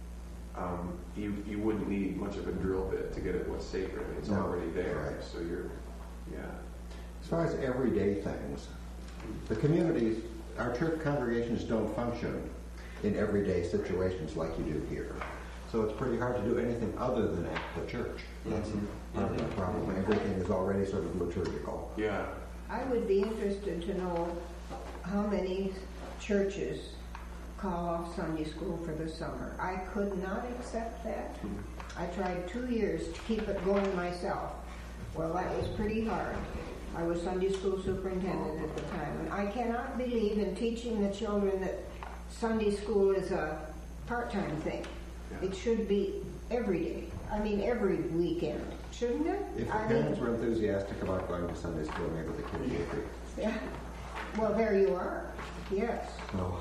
Speaker 1: um, you you wouldn't need much of a drill bit to get it what's sacred. It's
Speaker 2: No,
Speaker 1: already there,
Speaker 2: right.
Speaker 1: so you're, yeah.
Speaker 2: As far as everyday things, the communities, our church congregations don't function in everyday situations like you do here. So it's pretty hard to do anything other than at the church. That's
Speaker 1: Mhm.
Speaker 2: part of the problem. Everything is already sort of liturgical.
Speaker 1: Yeah.
Speaker 4: I would be interested to know how many churches call off Sunday school for the summer. I could not accept that. I tried two years to keep it going myself. Well, that was pretty hard. I was Sunday school superintendent at the time, and I cannot believe in teaching the children that Sunday school is a part-time thing.
Speaker 1: Yeah.
Speaker 4: It should be every day. I mean, every weekend, shouldn't it?
Speaker 2: If the
Speaker 4: I mean,
Speaker 2: parents were enthusiastic about going to Sunday school, maybe the kids would be.
Speaker 4: yeah. Well, there you are. Yes.
Speaker 2: No.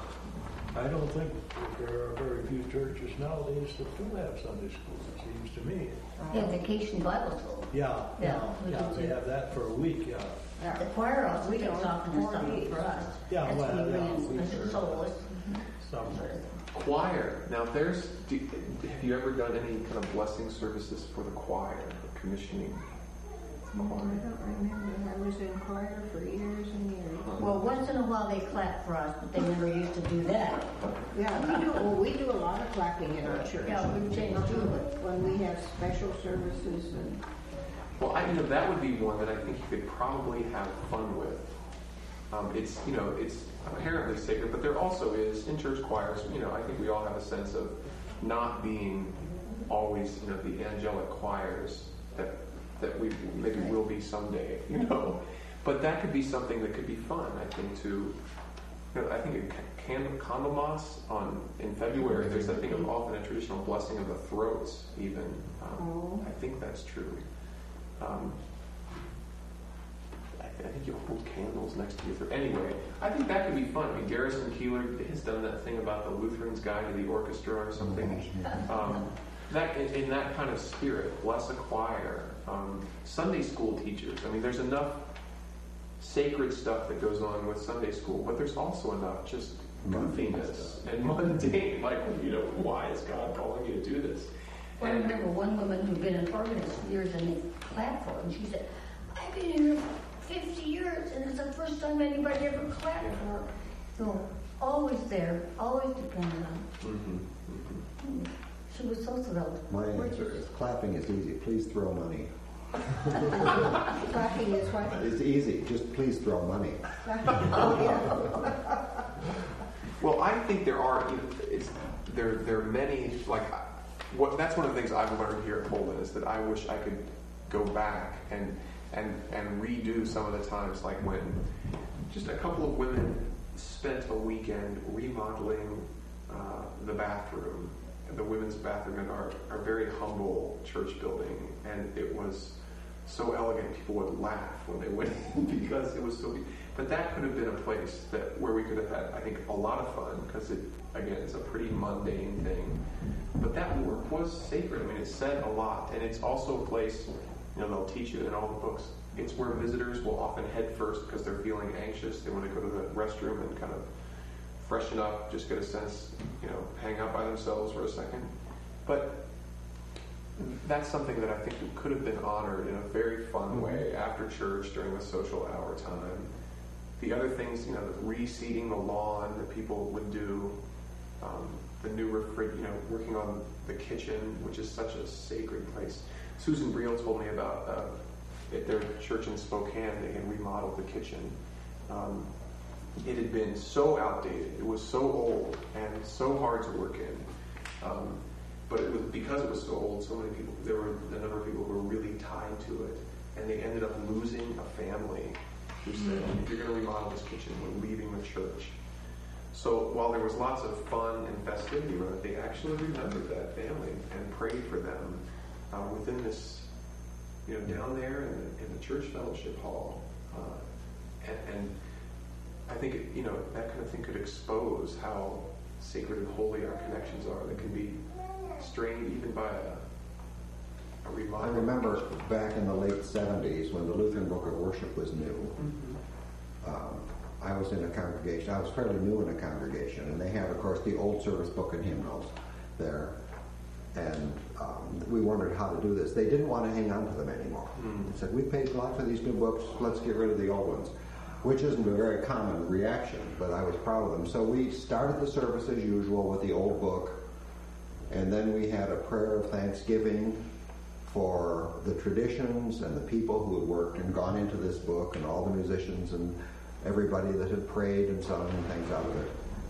Speaker 5: I don't think that there are very few churches nowadays that do have Sunday school, it seems to me.
Speaker 3: yeah, vacation Bible school.
Speaker 5: Yeah,
Speaker 3: Yeah,
Speaker 5: yeah,
Speaker 3: we
Speaker 5: yeah,
Speaker 3: do
Speaker 5: they
Speaker 3: too.
Speaker 5: have that for a week, yeah.
Speaker 4: Yeah.
Speaker 3: The choir also
Speaker 4: We
Speaker 3: takes
Speaker 4: don't.
Speaker 3: off in the
Speaker 4: Four
Speaker 3: summer
Speaker 4: days.
Speaker 3: for us.
Speaker 5: Yeah,
Speaker 3: That's
Speaker 5: well,
Speaker 3: when we
Speaker 5: yeah,
Speaker 3: bring
Speaker 5: we
Speaker 3: in
Speaker 5: sure-
Speaker 3: soloists.
Speaker 5: Some,
Speaker 3: sort of thing.
Speaker 1: Choir. Now, there's. Do, have you ever done any kind of blessing services for the choir, or commissioning?
Speaker 4: I don't remember. I was in choir for years and years.
Speaker 3: Well, once in a while they clap for us, but they never used to do that.
Speaker 4: Yeah, we do. Well, we do a lot of clapping in our church.
Speaker 3: Yeah, we've changed too, but
Speaker 4: When we have special services and
Speaker 1: Well, I, you know, that would be one that I think you could probably have fun with. Um, it's, you know, it's apparently sacred, but there also is, in church choirs, you know, I think we all have a sense of not being always, you know, the angelic choirs that that we maybe will be someday, you know. But that could be something that could be fun, I think, to, you know, I think in Can- Candlemas on, in February, there's that thing of often a traditional blessing of the throats, even. Um,
Speaker 4: Oh.
Speaker 1: I think that's true. Um, I, I think you'll hold candles next to your throat. Anyway, I think that could be fun. I mean, Garrison Keeler has done that thing about the Lutheran's Guide to the Orchestra or something. Um, that in, in that kind of spirit, bless a choir. Um, Sunday school teachers. I mean, there's enough sacred stuff that goes on with Sunday school, but there's also enough just goofiness and mundane. Like, you know, why is God calling you to do this?
Speaker 3: Well, I remember one woman who'd been an organist for years and they clapped for her, and she said, I've been here for fifty years and it's the first time anybody ever clapped for her. So, always there, always dependent on
Speaker 1: Mm-hmm.
Speaker 3: her. She was so thrilled.
Speaker 2: My answer is clapping is easy. Please throw money.
Speaker 4: Clapping is what?
Speaker 2: It's easy. Just please throw money.
Speaker 4: Oh, yeah.
Speaker 1: Well, I think there are, you know, it's, there, there are many, like, what, that's one of the things I've learned here at Holden is that I wish I could go back and, and, and redo some of the times, like when just a couple of women spent a weekend remodeling uh, the bathroom, the women's bathroom in our, our very humble church building, and it was so elegant people would laugh when they went in because it was so. But that could have been a place that where we could have had, I think, a lot of fun because it, again, it's a pretty mundane thing. But that work was sacred. I mean, it said a lot, and it's also a place. You know, they'll teach you in all the books. It's where visitors will often head first because they're feeling anxious. They want to go to the restroom and kind of freshen up, just get a sense, you know, hang out by themselves for a second. But that's something that I think could have been honored in a very fun way after church during the social hour time. The other things, you know, reseeding the lawn that people would do, um, the new refrig, you know, working on the kitchen, which is such a sacred place. Susan Briel told me about uh, at their church in Spokane, they had remodeled the kitchen. Um, it had been so outdated, it was so old and so hard to work in. Um, but it was because it was so old, so many people, there were a number of people who were really tied to it, and they ended up losing a family who said, if you're going to remodel this kitchen, we're leaving the church. So while there was lots of fun and festivity around it, they actually remembered that family and prayed for them uh, within this, you know, down there in the, in the church fellowship hall. Uh, and, and I think, it, you know, that kind of thing could expose how sacred and holy our connections are that can be strained even by a, a remodel.
Speaker 2: I remember back in the late seventies when the Lutheran Book of Worship was new. Mm-hmm. um, I was in a congregation. I was fairly new in a congregation, and they had, of course, the Old Service Book and Hymnals there. And um, we wondered how to do this. They didn't want to hang on to them anymore. Mm. They said, we paid a lot for these new books, let's get rid of the old ones, which isn't a very common reaction, but I was proud of them. So we started the service as usual with the old book, and then we had a prayer of thanksgiving for the traditions and the people who had worked and gone into this book and all the musicians and everybody that had prayed and sung and things out of it.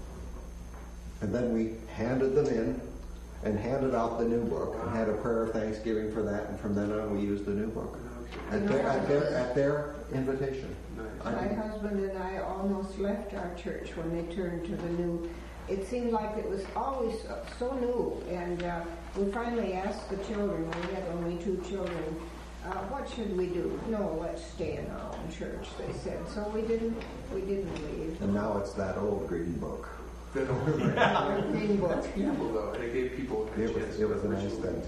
Speaker 2: And then we handed them in and handed out the new book and had a prayer of thanksgiving for that, and from then on we used the new book at their, at their, at their invitation.
Speaker 4: My husband and I almost left our church when they turned to the new. It seemed like it was always so new, and uh, we finally asked the children, we had only two children, uh, what should we do? No, let's stay in our own church, they said. So we didn't, we didn't leave.
Speaker 2: And now it's that old green book.
Speaker 1: That old
Speaker 4: green book.
Speaker 1: That's beautiful, though, and it gave people a
Speaker 2: It was,
Speaker 1: chance
Speaker 2: it was
Speaker 1: to
Speaker 2: a nice
Speaker 1: ritually
Speaker 2: thing.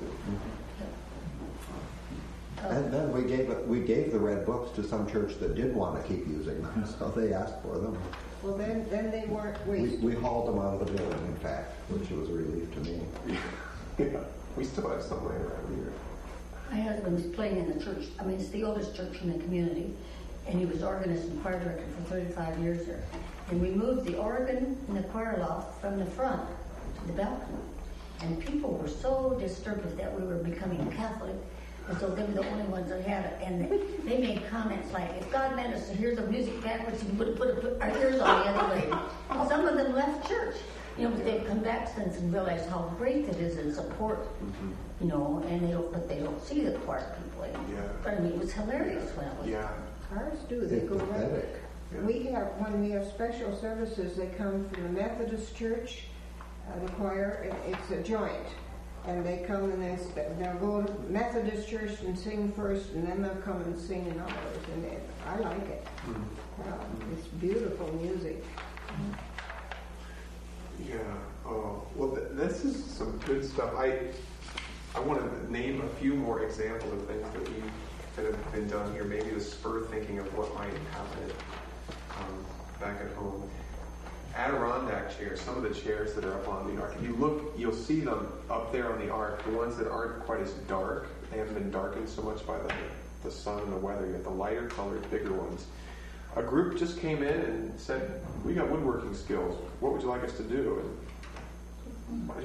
Speaker 1: too.
Speaker 2: Mm-hmm. And then we gave it, we gave the red books to some church that did want to keep using them, so they asked for them.
Speaker 4: Well, then, then they weren't
Speaker 2: We,
Speaker 4: wasted.
Speaker 2: we hauled them out of the building, in fact, which was a relief to me.
Speaker 1: Yeah, we still have some laying around here.
Speaker 3: My husband was playing in the church. I mean, it's the oldest church in the community, and he was organist and choir director for thirty-five years there. And we moved the organ and the choir loft from the front to the balcony. And people were so disturbed with that we were becoming Catholic, and so they were the only ones that had it. And they, they made comments like, if God meant us to hear the music backwards, he would have put, put our ears on the other way. And some of them left church. You know, but they've come back since and realized how great it is in support, mm-hmm. you know, and they don't, but they don't see the choir people.
Speaker 1: Yeah.
Speaker 3: But I mean, it was hilarious when it was.
Speaker 1: Yeah.
Speaker 4: Ours do. They
Speaker 2: It's
Speaker 4: go right.
Speaker 2: pathetic.
Speaker 1: Yeah.
Speaker 4: We have, when we have special services, they come from the Methodist Church, uh, the choir, it, it's a joint. And they come and they, they'll go to Methodist Church and sing first, and then they'll come and sing in ours. And it, I like it. Mm-hmm. Uh, it's beautiful music. Mm-hmm.
Speaker 1: Yeah. Oh, well, th- this is some good stuff. I I want to name a few more examples of things that we that have been done here. Maybe to spur thinking of what might happen um, back at home. Adirondack chairs. Some of the chairs that are up on the ark. If you look, you'll see them up there on the ark. The ones that aren't quite as dark, they haven't been darkened so much by the the sun and the weather. You have the lighter colored, bigger ones. A group just came in and said, we got woodworking skills. What would you like us to do? And why don't you build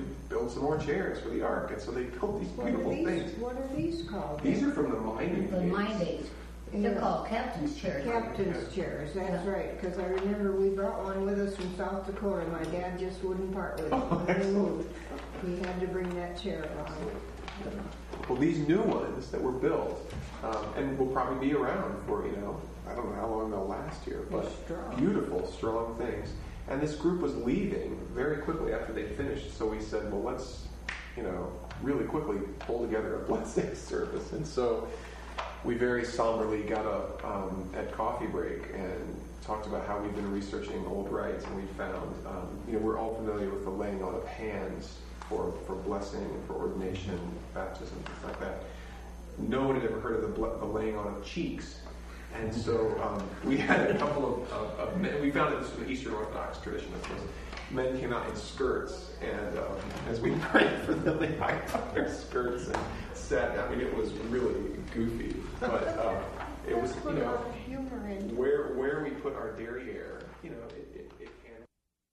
Speaker 1: build some more chairs for the ark. And so they built these
Speaker 4: What are
Speaker 1: beautiful
Speaker 4: these,
Speaker 1: things.
Speaker 4: what are these called?
Speaker 1: These are from the mining
Speaker 3: The
Speaker 1: days.
Speaker 3: mine days. They're
Speaker 4: Yeah.
Speaker 3: called captain's chairs.
Speaker 4: Captain's chairs, that's
Speaker 3: Yeah.
Speaker 4: right, because I remember we brought one with us from South Dakota. My dad just wouldn't part with it when we moved. We had to bring that chair along.
Speaker 1: Well, these new ones that were built, um, and will probably be around for, you know, I don't know how long they'll last here, but
Speaker 4: They're strong.
Speaker 1: beautiful, strong things. And this group was leaving very quickly after they finished, so we said, well, let's, you know, really quickly pull together a blessing service. And so we very somberly got up um, at coffee break and talked about how we've been researching old rites, and we found, um, you know, we're all familiar with the laying on of hands for, for blessing, for ordination, baptism, things like that. No one had ever heard of the, ble- the laying on of cheeks. And so um, we had a couple of, of, of men, we found that this was an Eastern Orthodox tradition, of course. Men came out in skirts, and um, as we prayed for them, they hiked up their skirts and sat. I mean, it was really goofy, but uh, it was, you know,
Speaker 4: Humor in.
Speaker 1: where where we put our derriere, you know, it, it, it can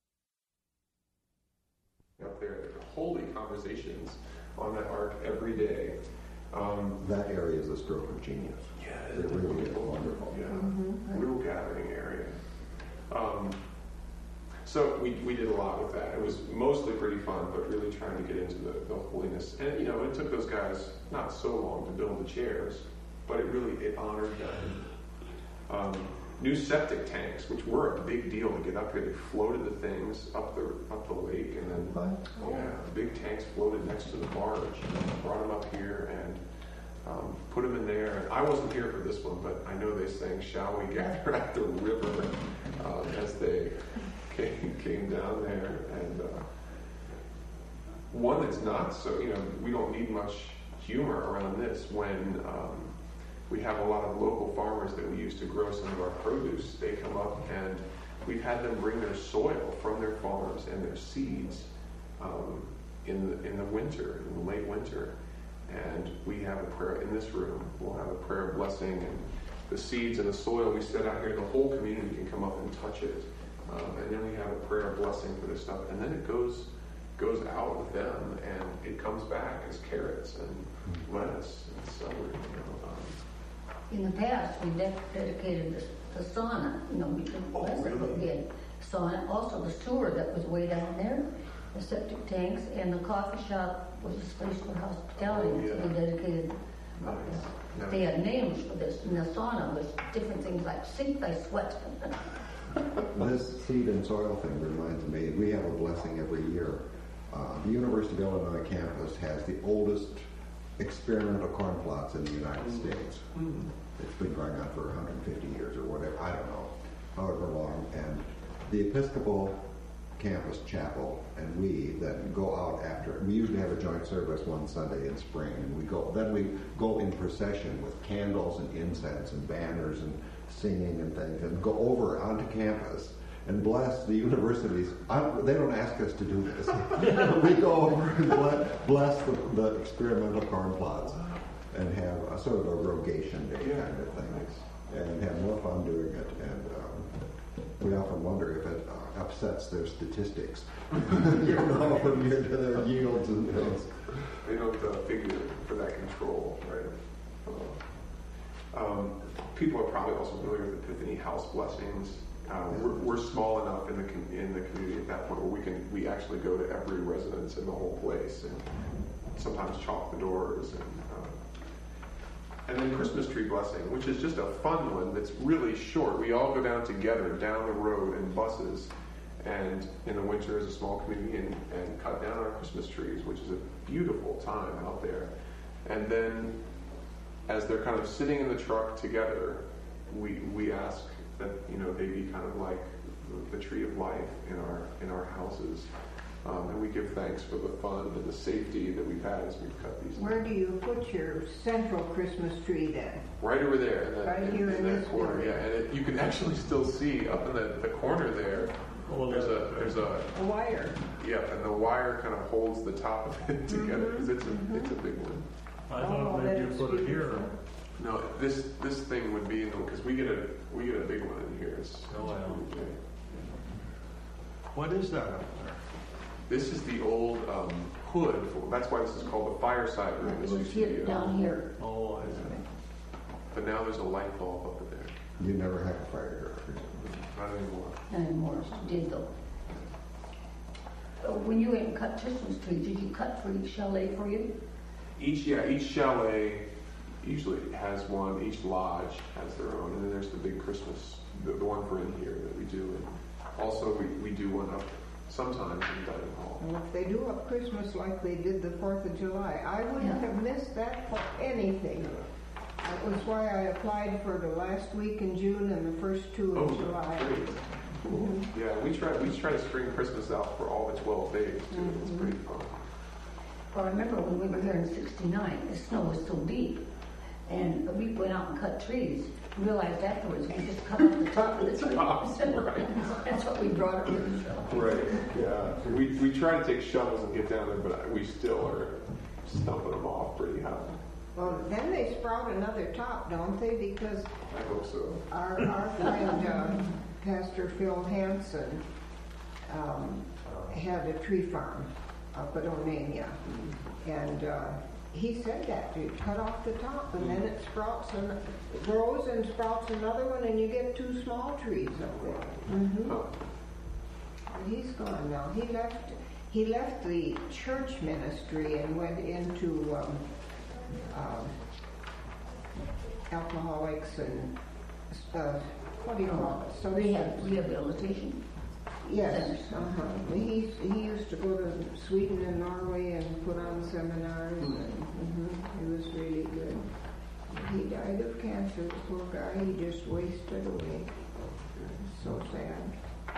Speaker 1: up there. There are holy conversations on that ark every day. Um,
Speaker 2: That area is a stroke of genius.
Speaker 1: yeah,
Speaker 2: It really is wonderful.
Speaker 1: Yeah,
Speaker 4: Mm-hmm.
Speaker 1: real gathering area. Um, so we, we did a lot with that. It was mostly pretty fun, but really trying to get into the, the holiness. And, you know, it took those guys not so long to build the chairs, but it really, it honored them. Um, new septic tanks, which were a big deal to get up here. They floated the things up the up the lake, and then
Speaker 2: What?
Speaker 1: yeah, big tanks floated next to the barge. And brought them up here and um, put them in there. And I wasn't here for this one, but I know they sang "Shall We Gather at the River" um, as they came, came down there. And uh, one that's not so, you know, we don't need much humor around this when. Um, We have a lot of local farmers that we use to grow some of our produce. They come up and we've had them bring their soil from their farms and their seeds um, in the in the winter, in the late winter. And we have a prayer in this room. We'll have a prayer of blessing, and the seeds and the soil we set out here. The whole community can come up and touch it. Um, and then we have a prayer of blessing for this stuff. And then it goes goes out with them, and it comes back as carrots and lettuce and celery. You know, um,
Speaker 3: In the past, we de- dedicated the, the sauna, you know, we can
Speaker 1: Oh, really?
Speaker 3: did sauna. Also, the sewer that was way down there, the septic tanks, and the coffee shop was a space for hospitality.
Speaker 1: Oh, yeah.
Speaker 3: So we dedicated.
Speaker 1: Nice.
Speaker 3: uh, They had names for this, and the sauna was different things like sink thy sweat.
Speaker 2: This seed and soil thing reminds me, we have a blessing every year. Uh, the University of Illinois campus has the oldest experimental corn plots in the United States.
Speaker 1: Mm.
Speaker 2: It's been going on for one hundred fifty years or whatever, I don't know, however long. And the Episcopal campus chapel and we then go out after, we usually have a joint service one Sunday in spring, and we go, then we go in procession with candles and incense and banners and singing and things, and go over onto campus and bless the universities. I, they don't ask us to do this. We go over and bless, bless the, the experimental corn plots and have a sort of a rogation day kind of thing, and have more fun doing it. And um, we often wonder if it uh, upsets their statistics, you know, from your, their yields and things.
Speaker 1: They don't uh, figure for that control, right? Uh, um, people are probably also familiar with Epiphany House blessings. Uh, we're, we're small enough in the com- in the community at that point where we can we actually go to every residence in the whole place and sometimes chalk the doors and uh, and then Christmas tree blessing, which is just a fun one that's really short. We all go down together down the road in buses, and in the winter as a small community and, and cut down our Christmas trees, which is a beautiful time out there. And then as they're kind of sitting in the truck together, we we ask that, you know, they be kind of like the, the tree of life in our in our houses, um, and we give thanks for the fun and the safety that we've had as we've cut these.
Speaker 4: Where do you put your central Christmas tree then?
Speaker 1: Right over there, in that,
Speaker 4: Right
Speaker 1: in,
Speaker 4: here
Speaker 1: in
Speaker 4: in
Speaker 1: that
Speaker 4: this
Speaker 1: corner,
Speaker 4: building.
Speaker 1: yeah, and it, you can actually still see up in the, the corner there.
Speaker 5: Oh,
Speaker 1: There's a there's a
Speaker 4: A wire.
Speaker 1: yeah, and the wire kind of holds the top of it together because it's a it's a big one.
Speaker 5: I
Speaker 4: Oh,
Speaker 5: thought maybe you
Speaker 4: that's
Speaker 5: put it here.
Speaker 4: beautiful.
Speaker 1: No, this this thing would be in the because we get a we get a big one in here. It's,
Speaker 5: Oh, yeah.
Speaker 1: it's pretty big.
Speaker 5: What is that up there?
Speaker 1: This is the old um, hood. For, that's why this is called the fireside room.
Speaker 3: It
Speaker 1: This
Speaker 3: was
Speaker 1: used to be
Speaker 3: here,
Speaker 1: a-
Speaker 3: down here.
Speaker 5: Oh, I see.
Speaker 1: But now there's a light bulb up there.
Speaker 2: You never have a fire here.
Speaker 1: Not anymore.
Speaker 3: Not anymore, did though. Uh, When you went and cut Christmas trees, did you cut for each chalet for you?
Speaker 1: Each yeah, each chalet usually has one. Each lodge has their own, and then there's the big Christmas, the, the one for in here that we do, and also we, we do one up sometimes in the dining hall.
Speaker 4: And if they do up Christmas like they did the Fourth of July, I wouldn't
Speaker 3: Yeah.
Speaker 4: have missed that for anything. That was why I applied for the last week in June and the first two
Speaker 1: Oh,
Speaker 4: in July.
Speaker 1: great. Cool. Yeah, we try we try to spring Christmas out for all the twelve days too. It's pretty fun.
Speaker 3: Well, I remember when we were here in sixty-nine, the snow was so deep, and we went out and cut trees. Realized afterwards we just cut off the top of the tree.
Speaker 1: Tops, right.
Speaker 3: That's what we brought it with us.
Speaker 1: Right. Yeah. We we try to take shovels and get down there, but we still are stumping them off pretty high.
Speaker 4: Well, then they sprout another top, don't they? Because
Speaker 1: I hope so.
Speaker 4: our, our friend, uh, Pastor Phil Hansen, um, had a tree farm up at Onamia. And uh, he said that, you cut off the top and then it sprouts and it grows and sprouts another one and you get two small trees up there. Mm-hmm.
Speaker 1: Huh.
Speaker 4: He's gone now. He left, he left the church ministry and went into um, um, alcoholics and uh, what do you call it? So
Speaker 3: Rehab, rehabilitation.
Speaker 4: yes, uh-huh. He he used to go to Sweden and Norway and put on seminars, and mhm, he was really good. He died of cancer. The poor guy. He just wasted away. So sad.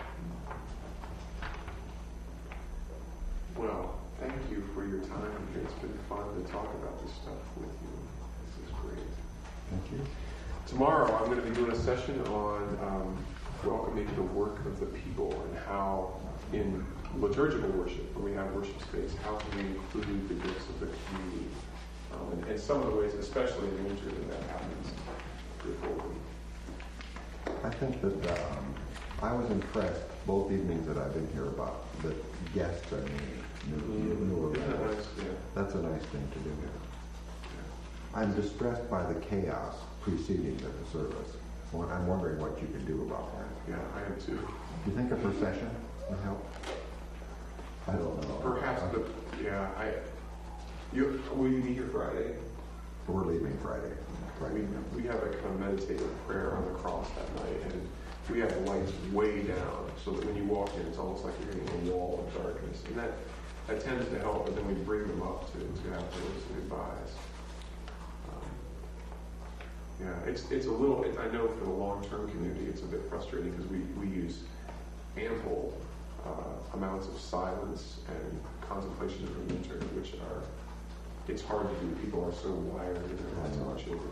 Speaker 1: Well, thank you for your time here. It's been fun to talk about this stuff with you. This is great.
Speaker 2: Thank you.
Speaker 1: Tomorrow, I'm going to be doing a session on um, welcoming the work of the people and how, in liturgical worship, when we have worship space, how can we include the gifts of the community? Um, and, and some of the ways, especially in winter, that that happens. Before.
Speaker 2: I think that um, I was impressed both evenings that I've been here about the guests are new. new, new
Speaker 1: Isn't that
Speaker 2: arrivals.
Speaker 1: nice? Yeah.
Speaker 2: That's a nice thing to do. I'm distressed by the chaos preceding the service. Well, I'm wondering what you could do about that.
Speaker 1: Yeah, I am too.
Speaker 2: Do you think a procession would help? I don't know.
Speaker 1: Perhaps, but yeah, I. You will you be here Friday?
Speaker 2: We're leaving Friday.
Speaker 1: We,
Speaker 2: Friday.
Speaker 1: we have a kind of meditative prayer on the cross that night, and we have the lights way down so that when you walk in, it's almost like you're hitting a wall of darkness, and that, that tends to help. But then we bring them up to to have those goodbyes. Um, yeah, it's it's a little. It, I know for the long-term community, it's a bit frustrating because we we use ample uh, amounts of silence and contemplation of the winter, which are. It's hard to do. People are so wired in their lives on children.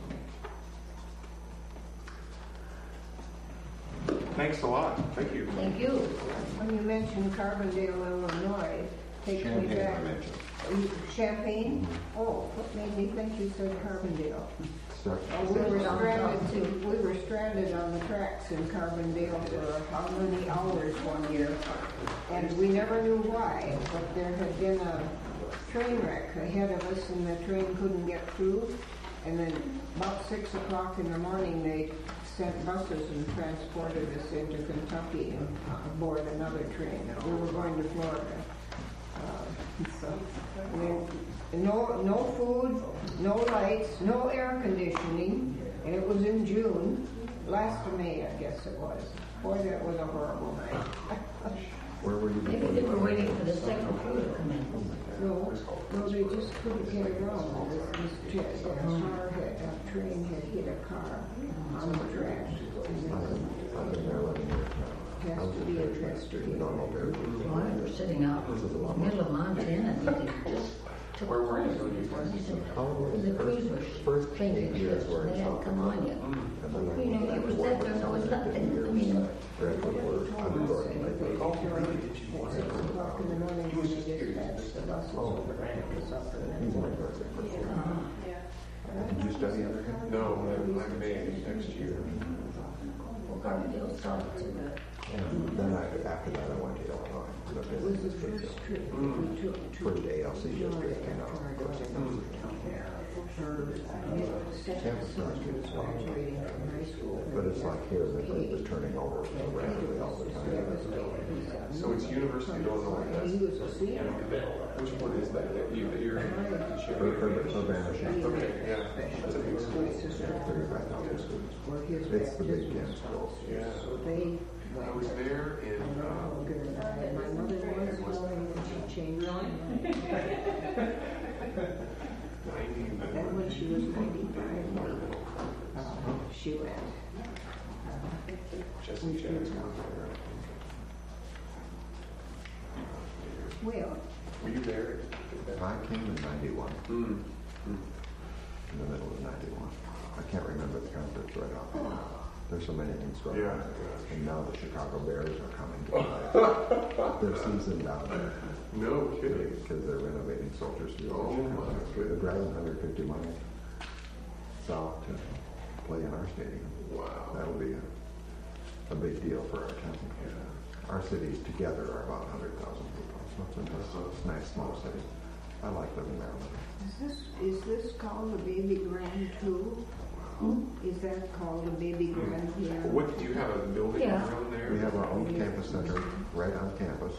Speaker 1: So. Thanks a lot. Thank you.
Speaker 3: Thank you.
Speaker 4: When you mentioned Carbondale, Illinois, takes me
Speaker 2: Champagne
Speaker 4: back.
Speaker 2: I mentioned.
Speaker 4: Oh, you- Champagne? Oh, what made me think you said Carbondale?
Speaker 2: Start-
Speaker 4: Oh, we were stranded, we were stranded on the tracks in Carbondale for how many hours one year, and we never knew why, but there had been a train wreck ahead of us and the train couldn't get through, and then about six o'clock in the morning they sent buses and transported us into Kentucky and aboard another train. We were going to Florida. Uh, so, I mean, no, no food, no lights, no air conditioning, and it was in June, last of May, I guess it was. Boy, that was a horrible night.
Speaker 2: Where were you?
Speaker 3: Maybe they were waiting for the second crew to come in.
Speaker 4: No, no, they just couldn't get around. This, this jet, a car had, a train had hit a car on the track.
Speaker 2: I've been there eleven years now.
Speaker 4: Has to be a mystery.
Speaker 2: Normal very
Speaker 3: Well, they were sitting out in the middle of Montana, and they just took
Speaker 1: Where were you?
Speaker 3: course. He said,
Speaker 2: How old was
Speaker 3: the
Speaker 2: the
Speaker 3: crews
Speaker 2: first,
Speaker 3: were
Speaker 2: first
Speaker 3: changing
Speaker 2: eight years
Speaker 3: shifts,
Speaker 2: were
Speaker 3: and they
Speaker 2: in
Speaker 3: hadn't come on yet.
Speaker 2: And then I
Speaker 3: You know,
Speaker 2: went
Speaker 3: it
Speaker 2: back
Speaker 3: was
Speaker 2: to
Speaker 3: that
Speaker 2: work
Speaker 3: there,
Speaker 2: for
Speaker 3: there was
Speaker 2: fifteen
Speaker 3: nothing. I
Speaker 2: years.
Speaker 3: mean,
Speaker 2: Graduate work, undergraduate.
Speaker 4: At six o'clock in the morning, when they dispatched the buses over to pick us up. And
Speaker 2: He's
Speaker 4: then,
Speaker 2: my brother.
Speaker 3: uh,
Speaker 2: Did you study under him?
Speaker 1: No, I, I may next year.
Speaker 3: well, Carbondale started to
Speaker 2: And then I, after that, I went to Illinois. Lived
Speaker 4: It
Speaker 2: in
Speaker 4: was the
Speaker 2: district,
Speaker 4: first
Speaker 2: uh,
Speaker 4: trip we took to
Speaker 2: For the A L C
Speaker 4: Florida
Speaker 2: district, you know.
Speaker 4: after our
Speaker 2: of course,
Speaker 4: daughter was there. Her second
Speaker 2: Campus
Speaker 4: son
Speaker 2: district
Speaker 4: was
Speaker 2: is fine.
Speaker 4: graduating from high school.
Speaker 2: But it's like here, they're, they're turning over rapidly all the time.
Speaker 1: So it's University of Illinois.
Speaker 4: And he was a senior.
Speaker 1: Which one is that that you that you're
Speaker 2: For, for, for vanishing.
Speaker 1: Okay, yeah. That's a big school.
Speaker 2: Yeah, thirty-five thousand students.
Speaker 4: Where his
Speaker 2: It's the big
Speaker 4: baptism
Speaker 2: camp schools.
Speaker 1: Yeah.
Speaker 4: So they
Speaker 1: I
Speaker 4: went.
Speaker 1: was there in um,
Speaker 4: And my mother was going and she changed on. Then when she was ninety-five, uh, she went.
Speaker 1: Jesse Jackson was there.
Speaker 4: Well,
Speaker 1: Were you there?
Speaker 2: I came in ninety-one,
Speaker 1: Mm.
Speaker 2: in the middle of ninety-one. I can't remember the conference right off. There's so many things going
Speaker 1: Yeah,
Speaker 2: on.
Speaker 1: yeah.
Speaker 2: And now the Chicago Bears are coming to life. Their season down there.
Speaker 1: No kidding.
Speaker 2: Because they're renovating Soldiers Field.
Speaker 1: Oh,
Speaker 2: in
Speaker 1: my
Speaker 2: Chicago. They're driving one hundred fifty miles south to play in our stadium.
Speaker 1: Wow.
Speaker 2: That'll be a, a big deal for our town. Our cities together are about one hundred thousand people. So it's a, it's a nice small city. I like living there.
Speaker 4: is this, is this called the Baby Grand too? Is that called the Baby Grand here?
Speaker 1: What do you have a building
Speaker 3: Yeah.
Speaker 1: around there?
Speaker 2: We have our own campus center right on campus.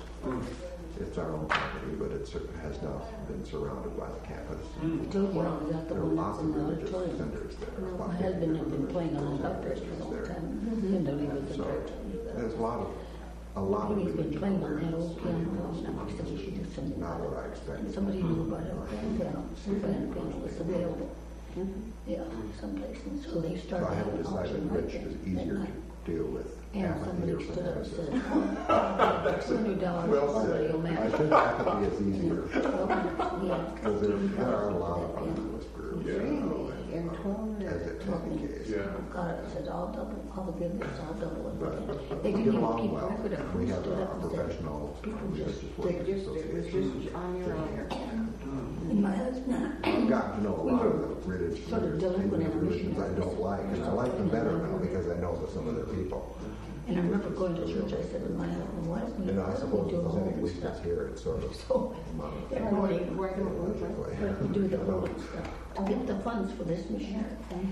Speaker 2: It's our own property, but it's, it has now been surrounded by the campus.
Speaker 3: I told you I was at the
Speaker 2: There are
Speaker 3: one
Speaker 2: lots
Speaker 3: that's in
Speaker 2: of
Speaker 3: the
Speaker 2: religious
Speaker 3: auditorium.
Speaker 2: centers there.
Speaker 3: No,
Speaker 2: about
Speaker 3: my husband had been
Speaker 2: fifty
Speaker 3: playing on
Speaker 2: religious
Speaker 3: the doctors for a
Speaker 2: centers
Speaker 3: long
Speaker 2: there.
Speaker 3: time. You know, he was a
Speaker 2: So
Speaker 3: director.
Speaker 2: there's a lot of, a lot of
Speaker 3: He's been
Speaker 2: religious
Speaker 3: playing on that
Speaker 2: awareness.
Speaker 3: old piano, and I said we should do something
Speaker 2: Not
Speaker 3: about
Speaker 2: what I
Speaker 3: it.
Speaker 2: expected.
Speaker 3: And somebody knew about it, grand piano, grand piano was available. Yeah, someplace, and so they
Speaker 2: So
Speaker 3: started
Speaker 2: I
Speaker 3: having
Speaker 2: haven't
Speaker 3: an
Speaker 2: decided
Speaker 3: auction right
Speaker 2: which
Speaker 3: there
Speaker 2: is
Speaker 3: that
Speaker 2: easier
Speaker 3: night.
Speaker 2: to deal with.
Speaker 3: And
Speaker 2: apathy
Speaker 3: somebody
Speaker 2: or
Speaker 3: stood up and said,
Speaker 2: fanaticism.
Speaker 3: two hundred dollars,
Speaker 1: Well
Speaker 3: somebody
Speaker 1: said.
Speaker 3: will
Speaker 2: I
Speaker 3: match.
Speaker 2: think apathy is easier.
Speaker 3: Yeah.
Speaker 2: Because there, there are a lot of fundamentalist groups.
Speaker 1: Yeah.
Speaker 4: Really? In Tone?
Speaker 2: As it is the case.
Speaker 1: Yeah.
Speaker 3: God, it said, I'll double, I'll give this, I'll double it.
Speaker 2: But
Speaker 3: They
Speaker 2: we
Speaker 3: didn't
Speaker 2: get
Speaker 3: even
Speaker 2: along
Speaker 3: keep
Speaker 2: well.
Speaker 3: record of
Speaker 2: We
Speaker 3: who
Speaker 2: have
Speaker 3: stood
Speaker 2: a
Speaker 3: up and said,
Speaker 2: professional
Speaker 3: people
Speaker 2: religious
Speaker 3: just,
Speaker 4: They
Speaker 2: workers
Speaker 4: just, it was
Speaker 2: association.
Speaker 4: just on your own.
Speaker 3: and my husband,
Speaker 2: I've gotten to know a
Speaker 3: we
Speaker 2: lot
Speaker 3: were
Speaker 2: of the religious
Speaker 3: sort of
Speaker 2: leaders,
Speaker 3: delinquent
Speaker 2: even
Speaker 3: in our
Speaker 2: religions I
Speaker 3: missionary
Speaker 2: don't like, and I like them better now because I know some of their people.
Speaker 3: and I remember going to church, I said to my husband, why don't we,
Speaker 2: And I
Speaker 3: why don't
Speaker 2: suppose
Speaker 3: we do
Speaker 2: if there's
Speaker 3: all
Speaker 2: any
Speaker 3: this
Speaker 2: weakness
Speaker 3: stuff?
Speaker 2: here, it's sort of
Speaker 3: So, every morning,
Speaker 4: Why don't we?
Speaker 2: logically.
Speaker 3: why don't we do the whole stuff to get the funds for this missionary?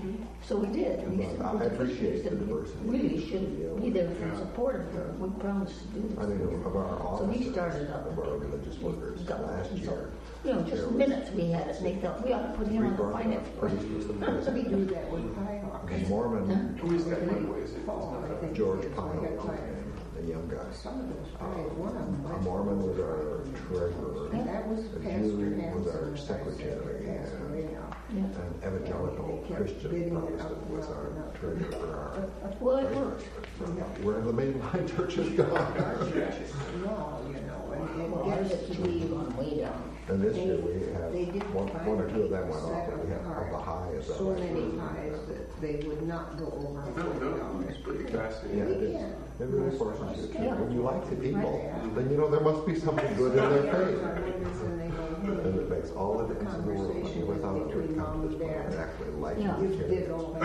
Speaker 3: So we did. And he
Speaker 2: But
Speaker 3: said,
Speaker 2: I
Speaker 3: "Well,
Speaker 2: appreciate
Speaker 3: he said,
Speaker 2: the
Speaker 3: we
Speaker 2: diversity.
Speaker 3: really should be there in support of her. We promised to do this.
Speaker 2: I think of our
Speaker 3: So he
Speaker 2: officers,
Speaker 3: started up.
Speaker 2: of our religious workers
Speaker 3: Got
Speaker 2: last
Speaker 3: and so,
Speaker 2: year.
Speaker 3: You know, just minutes we had it, and they thought, we ought to put him on the
Speaker 2: Three-fourths
Speaker 3: finance
Speaker 2: of
Speaker 3: board.
Speaker 2: priest was the
Speaker 4: We
Speaker 2: president.
Speaker 4: do that with Pyhawk.
Speaker 2: And Mormon,
Speaker 1: Who is that, by the way? Is it? It's
Speaker 4: Paul,
Speaker 1: not
Speaker 4: I
Speaker 1: a-
Speaker 4: think.
Speaker 2: George
Speaker 4: it is.
Speaker 2: Pyle,
Speaker 4: We got Pyhawk.
Speaker 2: the young guy.
Speaker 4: Some of those guys, one of them.
Speaker 2: A Mormon was our treasurer.
Speaker 4: That was
Speaker 2: A
Speaker 4: Pastor
Speaker 2: Jew was
Speaker 4: Hanson.
Speaker 2: our
Speaker 4: that I said
Speaker 2: secretary.
Speaker 4: passed away now.
Speaker 3: Yeah.
Speaker 2: An evangelical
Speaker 4: They kept
Speaker 2: Christian
Speaker 4: bidding it up
Speaker 2: Protestant
Speaker 4: and
Speaker 2: was
Speaker 4: up
Speaker 2: our
Speaker 4: and up.
Speaker 2: treasurer. Our
Speaker 3: Well, it worked.
Speaker 2: Where the mainline church is gone.
Speaker 4: Our church is small, you know, and
Speaker 3: Well,
Speaker 4: it
Speaker 3: ours
Speaker 4: gets
Speaker 3: has
Speaker 4: to be.
Speaker 3: gone way down.
Speaker 2: And this year we
Speaker 4: They
Speaker 2: have,
Speaker 4: didn't
Speaker 2: one,
Speaker 4: find
Speaker 2: one or two of them
Speaker 4: a
Speaker 2: went off,
Speaker 4: set
Speaker 2: but we have,
Speaker 4: apart.
Speaker 2: of the high is that.
Speaker 4: So many pies that they would not go over
Speaker 1: No,
Speaker 4: forty
Speaker 1: no,
Speaker 4: dollars.
Speaker 1: it's pretty
Speaker 2: Yeah,
Speaker 1: fascinating.
Speaker 2: it is. It really forces you to.
Speaker 3: Yeah.
Speaker 2: When you like the people,
Speaker 4: Right.
Speaker 2: then you know there must be something good in their faith.
Speaker 4: I wonder when they go,
Speaker 2: And it makes all the difference in the world when you
Speaker 4: Conversation
Speaker 2: without it
Speaker 4: between
Speaker 2: would come to this
Speaker 4: mom and
Speaker 2: point and
Speaker 4: dad.
Speaker 2: actually like
Speaker 3: Yeah.
Speaker 2: the
Speaker 4: "You did
Speaker 2: kids.
Speaker 4: all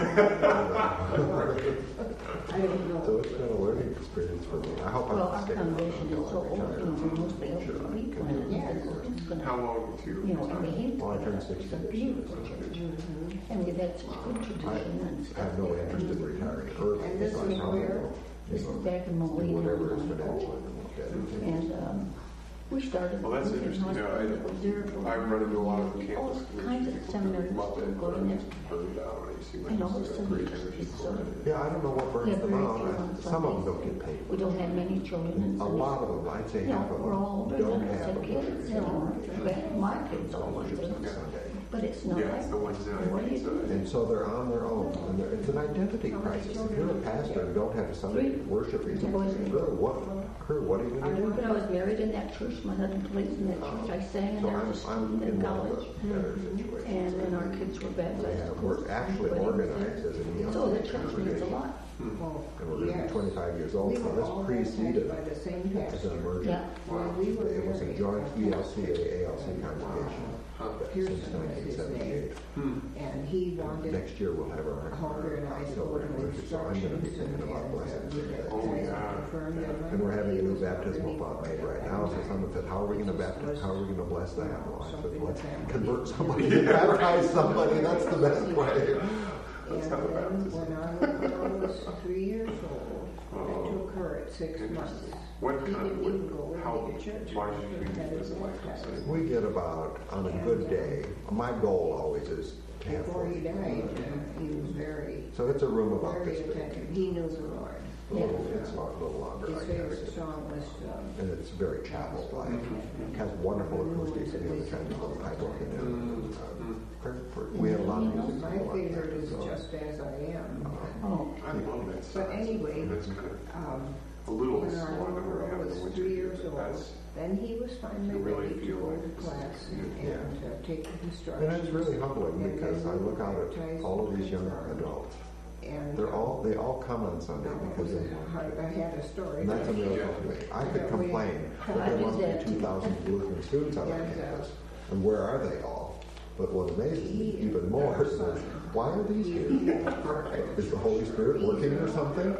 Speaker 4: that." I don't
Speaker 2: So
Speaker 4: know.
Speaker 2: it's been a learning experience for me. I hope
Speaker 3: Well,
Speaker 2: I
Speaker 3: our
Speaker 2: stay
Speaker 3: congregation is so old, you know, we're mostly
Speaker 2: Sure.
Speaker 3: elderly people, and it's gonna,
Speaker 1: How long to?
Speaker 3: you know, and we hate
Speaker 2: Well, I turned
Speaker 3: it. It's a
Speaker 2: sixty.
Speaker 3: beautiful church. And we've had such good
Speaker 2: I
Speaker 3: tradition and stuff.
Speaker 2: have no interest in retiring early.
Speaker 4: And this
Speaker 2: so I
Speaker 4: is
Speaker 2: probably
Speaker 4: where?
Speaker 2: will,
Speaker 3: This
Speaker 2: you
Speaker 3: is
Speaker 2: know,
Speaker 3: back in
Speaker 2: do
Speaker 3: Moline.
Speaker 2: whatever is
Speaker 3: Illinois.
Speaker 2: financial and look at it.
Speaker 3: And, um, we started.
Speaker 1: Well, that's
Speaker 3: in
Speaker 1: interesting.
Speaker 3: North
Speaker 1: No, I-
Speaker 3: Dakota, there,
Speaker 1: I've run into a lot of
Speaker 3: all
Speaker 1: campus
Speaker 3: kinds of
Speaker 1: people
Speaker 3: seminary
Speaker 1: who love
Speaker 3: schools
Speaker 1: it,
Speaker 3: go
Speaker 1: but
Speaker 3: in there.
Speaker 1: it's burned out. You seem
Speaker 3: And all
Speaker 1: like
Speaker 3: of a
Speaker 1: it's a
Speaker 3: sudden,
Speaker 1: great
Speaker 3: it's
Speaker 1: energy
Speaker 3: just
Speaker 1: for
Speaker 3: sort
Speaker 1: it.
Speaker 3: of-
Speaker 2: Yeah, I don't know what
Speaker 3: We
Speaker 2: burns
Speaker 3: have
Speaker 2: them
Speaker 3: very
Speaker 2: out.
Speaker 3: few
Speaker 2: I-
Speaker 3: on
Speaker 2: Some of them
Speaker 3: Sundays.
Speaker 2: don't get paid.
Speaker 3: We don't have many children in
Speaker 2: A
Speaker 3: Sunday
Speaker 2: lot
Speaker 3: school.
Speaker 2: of them, I'd say
Speaker 3: You know,
Speaker 2: half of
Speaker 3: we're all
Speaker 2: them,
Speaker 3: older
Speaker 2: don't
Speaker 3: than us,
Speaker 2: have
Speaker 3: have
Speaker 2: a
Speaker 3: kids, you know, but my kids all went
Speaker 2: worship
Speaker 3: to,
Speaker 2: Sunday.
Speaker 3: but it's not
Speaker 1: Yeah,
Speaker 3: like.
Speaker 1: it's the ones that
Speaker 3: What do you do?
Speaker 2: And so they're on their own, and they're- it's an identity crisis. If you're a pastor and don't have a Sunday worshiping,
Speaker 3: Two boys and
Speaker 2: Kurt, what, Kurt, what are you going to do?
Speaker 3: When I was married in that church, my husband played in that church, I sang in
Speaker 2: So
Speaker 3: there, I
Speaker 2: I'm,
Speaker 3: was
Speaker 2: I'm
Speaker 3: in
Speaker 2: in one of
Speaker 3: college.
Speaker 2: the better situations.
Speaker 3: And then our kids were
Speaker 2: We
Speaker 3: baptized.
Speaker 2: have, we're actually
Speaker 3: Weddings
Speaker 2: organized
Speaker 3: there.
Speaker 2: as an E L C
Speaker 3: So the church means a
Speaker 2: congregation.
Speaker 3: lot.
Speaker 4: Oh,
Speaker 2: And we're going to
Speaker 4: yes.
Speaker 2: be twenty-five years old,
Speaker 4: We
Speaker 2: so
Speaker 4: were all
Speaker 2: this preceded
Speaker 4: baptized by the same
Speaker 2: as
Speaker 4: pastor.
Speaker 2: an emergent.
Speaker 3: Yeah.
Speaker 4: Well, we were
Speaker 2: It was a
Speaker 4: very
Speaker 2: joint E L C A, A L C
Speaker 4: and,
Speaker 2: congregation
Speaker 4: uh,
Speaker 2: since
Speaker 4: Pearson was
Speaker 2: nineteen
Speaker 4: his name,
Speaker 2: seventy-eight.
Speaker 4: and he wanted
Speaker 2: Next year we'll have our,
Speaker 4: Holger and I
Speaker 2: our
Speaker 4: to go
Speaker 2: silver
Speaker 4: to
Speaker 2: anniversary, so I'm going to be
Speaker 4: instructions
Speaker 2: thinking about
Speaker 4: and,
Speaker 2: blessing
Speaker 4: and,
Speaker 2: today.
Speaker 4: uh,
Speaker 1: Oh,
Speaker 4: we
Speaker 1: yeah.
Speaker 4: confirmed him.
Speaker 2: And we're having a new
Speaker 4: He was
Speaker 2: baptismal
Speaker 4: already
Speaker 2: font made right now, so someone said, how are we going to baptize, how are we going to bless that? Well, I said,
Speaker 4: Something
Speaker 2: let's
Speaker 4: with him.
Speaker 2: convert somebody to baptize somebody, that's the best way.
Speaker 1: That's
Speaker 4: And
Speaker 1: how the
Speaker 4: then
Speaker 1: baptism.
Speaker 4: when I, when I was three years old, I took her at six months.
Speaker 1: What
Speaker 4: He
Speaker 1: kind of,
Speaker 4: didn't even go
Speaker 1: what,
Speaker 4: with
Speaker 1: how
Speaker 4: me to church.
Speaker 1: large do you
Speaker 4: Had
Speaker 1: think
Speaker 4: his
Speaker 1: is it like?
Speaker 4: baptized.
Speaker 2: We get about, on a good day, my goal always is to have
Speaker 4: Before he
Speaker 2: forty.
Speaker 4: died, uh, he was very,
Speaker 2: So it's a room about
Speaker 4: very
Speaker 2: this big.
Speaker 4: attentive. He knew the Lord.
Speaker 2: A little, it's a little longer,
Speaker 4: His
Speaker 2: I
Speaker 4: favorite
Speaker 2: guess.
Speaker 4: song was, um,
Speaker 2: And it's very chapel-like. It has wonderful acoustics and the other kind of little type of thing. Um, for- for- We have a lot of music.
Speaker 4: my favorite is Just As I Am.
Speaker 3: Oh,
Speaker 1: I love that stuff.
Speaker 4: But anyway,
Speaker 1: That's good.
Speaker 4: Um,
Speaker 1: A little
Speaker 4: when
Speaker 1: is
Speaker 4: our
Speaker 1: long
Speaker 4: little
Speaker 1: that we're
Speaker 4: girl
Speaker 1: having
Speaker 4: was
Speaker 1: the winter
Speaker 4: three
Speaker 1: here,
Speaker 4: years
Speaker 1: but
Speaker 4: old,
Speaker 1: that's,
Speaker 4: then he was finally
Speaker 1: You really
Speaker 4: ready to
Speaker 1: feel
Speaker 4: go
Speaker 1: like
Speaker 4: to
Speaker 1: this is
Speaker 4: class and,
Speaker 2: Yeah.
Speaker 4: and uh, take the
Speaker 2: And
Speaker 4: instructions.
Speaker 2: it's really humbling
Speaker 4: And
Speaker 2: because I
Speaker 4: then we
Speaker 2: look out at
Speaker 4: baptized
Speaker 2: all of these young
Speaker 4: confirmed.
Speaker 2: adults.
Speaker 4: And
Speaker 2: They're all, they all come on Sunday
Speaker 4: uh,
Speaker 2: because they want
Speaker 4: I
Speaker 2: to.
Speaker 4: I had a story.
Speaker 2: And that's a miracle to me. I could complain that there must be two thousand Lutheran students on our campus. And where are they all? But what amazes me even more is, why are these here? Is the Holy Spirit working or something?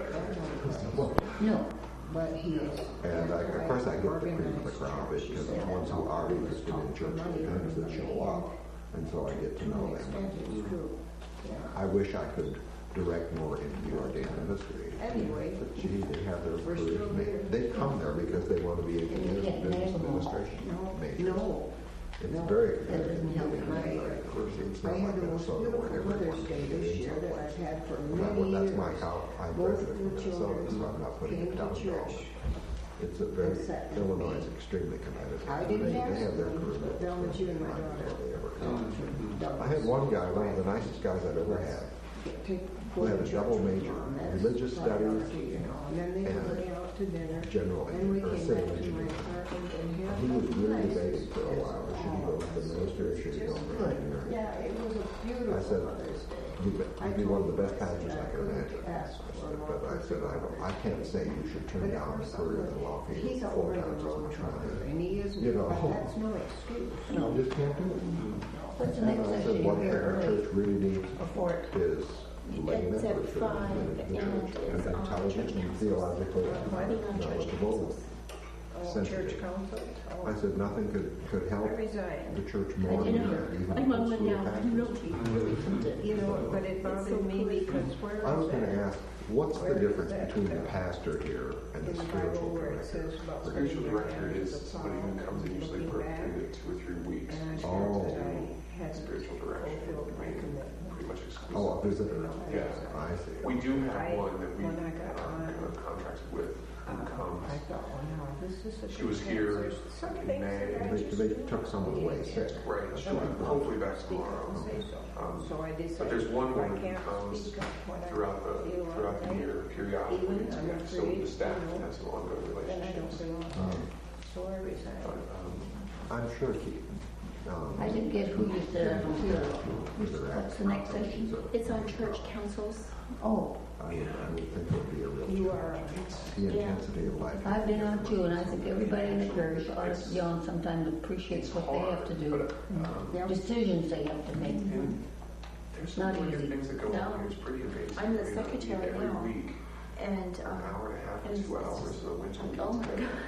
Speaker 3: no.
Speaker 4: But he is.
Speaker 2: And I, of course I get the cream of the crowd because the ones who are interested in church are the ones that show up. And so I get to
Speaker 4: To
Speaker 2: know
Speaker 4: an
Speaker 2: them.
Speaker 4: extent, it's true. Yeah.
Speaker 2: I wish I could direct more into the ordained ministry.
Speaker 4: Anyway,
Speaker 2: But gee, they have their
Speaker 4: we're
Speaker 2: careers
Speaker 4: still
Speaker 2: made.
Speaker 4: here.
Speaker 2: They come there because they want to be engineers and business
Speaker 3: No.
Speaker 2: administration
Speaker 4: no,
Speaker 2: majors.
Speaker 4: no.
Speaker 2: It's
Speaker 4: no.
Speaker 2: very
Speaker 3: That doesn't help.
Speaker 2: competitive. Of course, it's
Speaker 4: I
Speaker 2: not
Speaker 4: had
Speaker 2: like
Speaker 4: the most
Speaker 2: Minnesota where
Speaker 4: beautiful
Speaker 2: everyone
Speaker 4: Mother's
Speaker 2: can
Speaker 4: Day
Speaker 2: get
Speaker 4: this
Speaker 2: in
Speaker 4: year that
Speaker 2: someplace.
Speaker 4: I've had for
Speaker 2: That-
Speaker 4: many
Speaker 2: That's
Speaker 4: years.
Speaker 2: my cow. I
Speaker 4: Both
Speaker 2: graduated from
Speaker 4: the
Speaker 2: Minnesota,
Speaker 4: children
Speaker 2: so I'm not putting
Speaker 4: came
Speaker 2: it
Speaker 4: to
Speaker 2: down at all.
Speaker 4: church.
Speaker 2: It's a very,
Speaker 3: And sat down.
Speaker 2: Illinois is extremely competitive.
Speaker 4: I
Speaker 2: They,
Speaker 4: didn't
Speaker 2: they
Speaker 4: have
Speaker 2: have their
Speaker 4: some,
Speaker 2: career.
Speaker 4: but Velma Jew and my daughter.
Speaker 2: They ever come.
Speaker 4: Doubles.
Speaker 2: I had one guy, one of the nicest guys I've ever had.
Speaker 4: Take-
Speaker 2: who had a
Speaker 4: go to
Speaker 2: double
Speaker 4: church with
Speaker 2: major,
Speaker 4: Mom. That's
Speaker 2: religious studies
Speaker 4: priority, you know. And then they
Speaker 2: and
Speaker 4: took me out to dinner.
Speaker 2: general
Speaker 4: Then we
Speaker 2: or
Speaker 4: came
Speaker 2: civil
Speaker 4: back to my
Speaker 2: engineering.
Speaker 4: apartment and had.
Speaker 2: He was really
Speaker 4: nice
Speaker 2: debating for a while. Should he go to the ministry or should he go to engineering?
Speaker 4: Yeah, it was a beautiful
Speaker 2: I said,
Speaker 4: Mother's Day.
Speaker 2: You'd be,
Speaker 4: I
Speaker 2: you'd be one of the
Speaker 4: told
Speaker 2: best
Speaker 4: him
Speaker 2: pastors I
Speaker 4: that
Speaker 2: could
Speaker 4: couldn't
Speaker 2: imagine. I
Speaker 4: ask for
Speaker 2: said,
Speaker 4: more
Speaker 2: but I said, I don't, I can't say you should turn
Speaker 4: But
Speaker 2: down a
Speaker 4: for
Speaker 2: career in the
Speaker 4: some-
Speaker 2: law field
Speaker 4: He's a
Speaker 2: four
Speaker 4: over the
Speaker 2: times as
Speaker 4: road
Speaker 2: much
Speaker 4: trucker,
Speaker 2: money.
Speaker 4: and he is,
Speaker 2: You know.
Speaker 4: but that's no excuse.
Speaker 2: You just can't do it.
Speaker 3: What's the
Speaker 2: And
Speaker 3: next
Speaker 2: I said,
Speaker 3: session
Speaker 2: one
Speaker 3: you
Speaker 2: thing
Speaker 3: hear
Speaker 2: our
Speaker 3: early
Speaker 2: church really needs
Speaker 3: before it?
Speaker 2: is lay
Speaker 6: It's at
Speaker 2: members that are
Speaker 6: five,
Speaker 2: in the
Speaker 6: and
Speaker 2: church and
Speaker 6: it's on
Speaker 2: intelligent
Speaker 6: church
Speaker 2: and
Speaker 6: councils.
Speaker 2: theologically
Speaker 6: Writing on church
Speaker 2: knowledgeable.
Speaker 6: councils.
Speaker 4: Oh,
Speaker 2: Sensitive.
Speaker 4: church council?
Speaker 2: I said, nothing could, could help
Speaker 4: I resigned.
Speaker 2: the church
Speaker 6: I
Speaker 2: more than
Speaker 6: didn't,
Speaker 2: that, even
Speaker 6: my
Speaker 2: if
Speaker 6: mom
Speaker 2: it's
Speaker 6: went
Speaker 2: school
Speaker 6: down
Speaker 2: pastors.
Speaker 6: realty, really did.
Speaker 4: You know, but it bothered me because where
Speaker 2: I was
Speaker 4: is
Speaker 2: going to
Speaker 4: that?
Speaker 2: ask, what's the
Speaker 4: Where is
Speaker 2: difference
Speaker 4: that?
Speaker 2: between the pastor here and
Speaker 4: In
Speaker 2: the
Speaker 4: the
Speaker 2: spiritual
Speaker 4: Bible where it
Speaker 2: director?
Speaker 4: says about
Speaker 1: spiritual
Speaker 4: putting your
Speaker 1: director
Speaker 4: hand
Speaker 1: is
Speaker 4: to the
Speaker 1: somebody who
Speaker 4: plow,
Speaker 1: comes in usually
Speaker 4: looking
Speaker 1: for a
Speaker 4: back,
Speaker 1: period of two or three weeks.
Speaker 4: and I
Speaker 2: Oh.
Speaker 4: felt that I hadn't
Speaker 1: Spiritual direction,
Speaker 4: fulfilled my
Speaker 1: made
Speaker 4: commitment.
Speaker 1: pretty much exclusive.
Speaker 2: Oh, a visitor.
Speaker 1: Yeah.
Speaker 2: I see.
Speaker 1: We do have
Speaker 4: I-
Speaker 1: one that we
Speaker 4: when I got
Speaker 1: um,
Speaker 4: on,
Speaker 1: have contracts with who
Speaker 4: Uh,
Speaker 1: comes.
Speaker 4: I thought, well, now, this is a
Speaker 1: She
Speaker 4: good
Speaker 1: was
Speaker 4: chance.
Speaker 1: here
Speaker 4: There's some
Speaker 1: in
Speaker 4: things
Speaker 1: May.
Speaker 4: that I
Speaker 2: They,
Speaker 4: just
Speaker 2: they
Speaker 4: do
Speaker 2: took
Speaker 4: not
Speaker 2: someone
Speaker 4: need.
Speaker 2: away sick.
Speaker 1: Right, she'll be hopefully back tomorrow.
Speaker 4: Say so.
Speaker 1: Um,
Speaker 4: So I decided.
Speaker 1: But there's one
Speaker 4: if I
Speaker 1: woman who
Speaker 4: can't
Speaker 1: comes
Speaker 4: speak up when I
Speaker 1: throughout the
Speaker 4: feel
Speaker 1: throughout the
Speaker 4: like
Speaker 1: year periodically.
Speaker 4: even
Speaker 1: to
Speaker 4: I'm
Speaker 1: get some of
Speaker 4: afraid,
Speaker 1: the staff
Speaker 4: you know,
Speaker 1: has some ongoing
Speaker 4: then I don't
Speaker 1: relationships.
Speaker 4: belong.
Speaker 2: Um,
Speaker 4: So I resigned.
Speaker 1: But, um,
Speaker 2: I'm sure he, um.
Speaker 3: I didn't get who you said, I don't hear. What's the next session?
Speaker 6: It's on church councils.
Speaker 3: Oh,
Speaker 2: I would, I would think it would be a real
Speaker 4: You
Speaker 2: challenge.
Speaker 4: are,
Speaker 2: The intensity of life.
Speaker 3: I've been on too, and I think everybody in the parish ought to be on sometime to appreciate
Speaker 1: it's
Speaker 3: what they have to
Speaker 1: hard,
Speaker 3: do,
Speaker 1: but, um,
Speaker 4: yeah.
Speaker 3: decisions they have to make.
Speaker 1: and there's some
Speaker 3: Not
Speaker 1: really good
Speaker 3: easy.
Speaker 1: things that go
Speaker 6: No.
Speaker 1: on. It's pretty amazing.
Speaker 6: I'm the
Speaker 1: I mean, I meet
Speaker 6: secretary
Speaker 1: every
Speaker 6: now.
Speaker 1: week,
Speaker 6: And,
Speaker 1: an
Speaker 6: um,
Speaker 1: hour and a half or
Speaker 6: and
Speaker 1: two
Speaker 6: it's-
Speaker 1: hours of the winter meetings.
Speaker 6: Oh my
Speaker 1: together,
Speaker 6: God.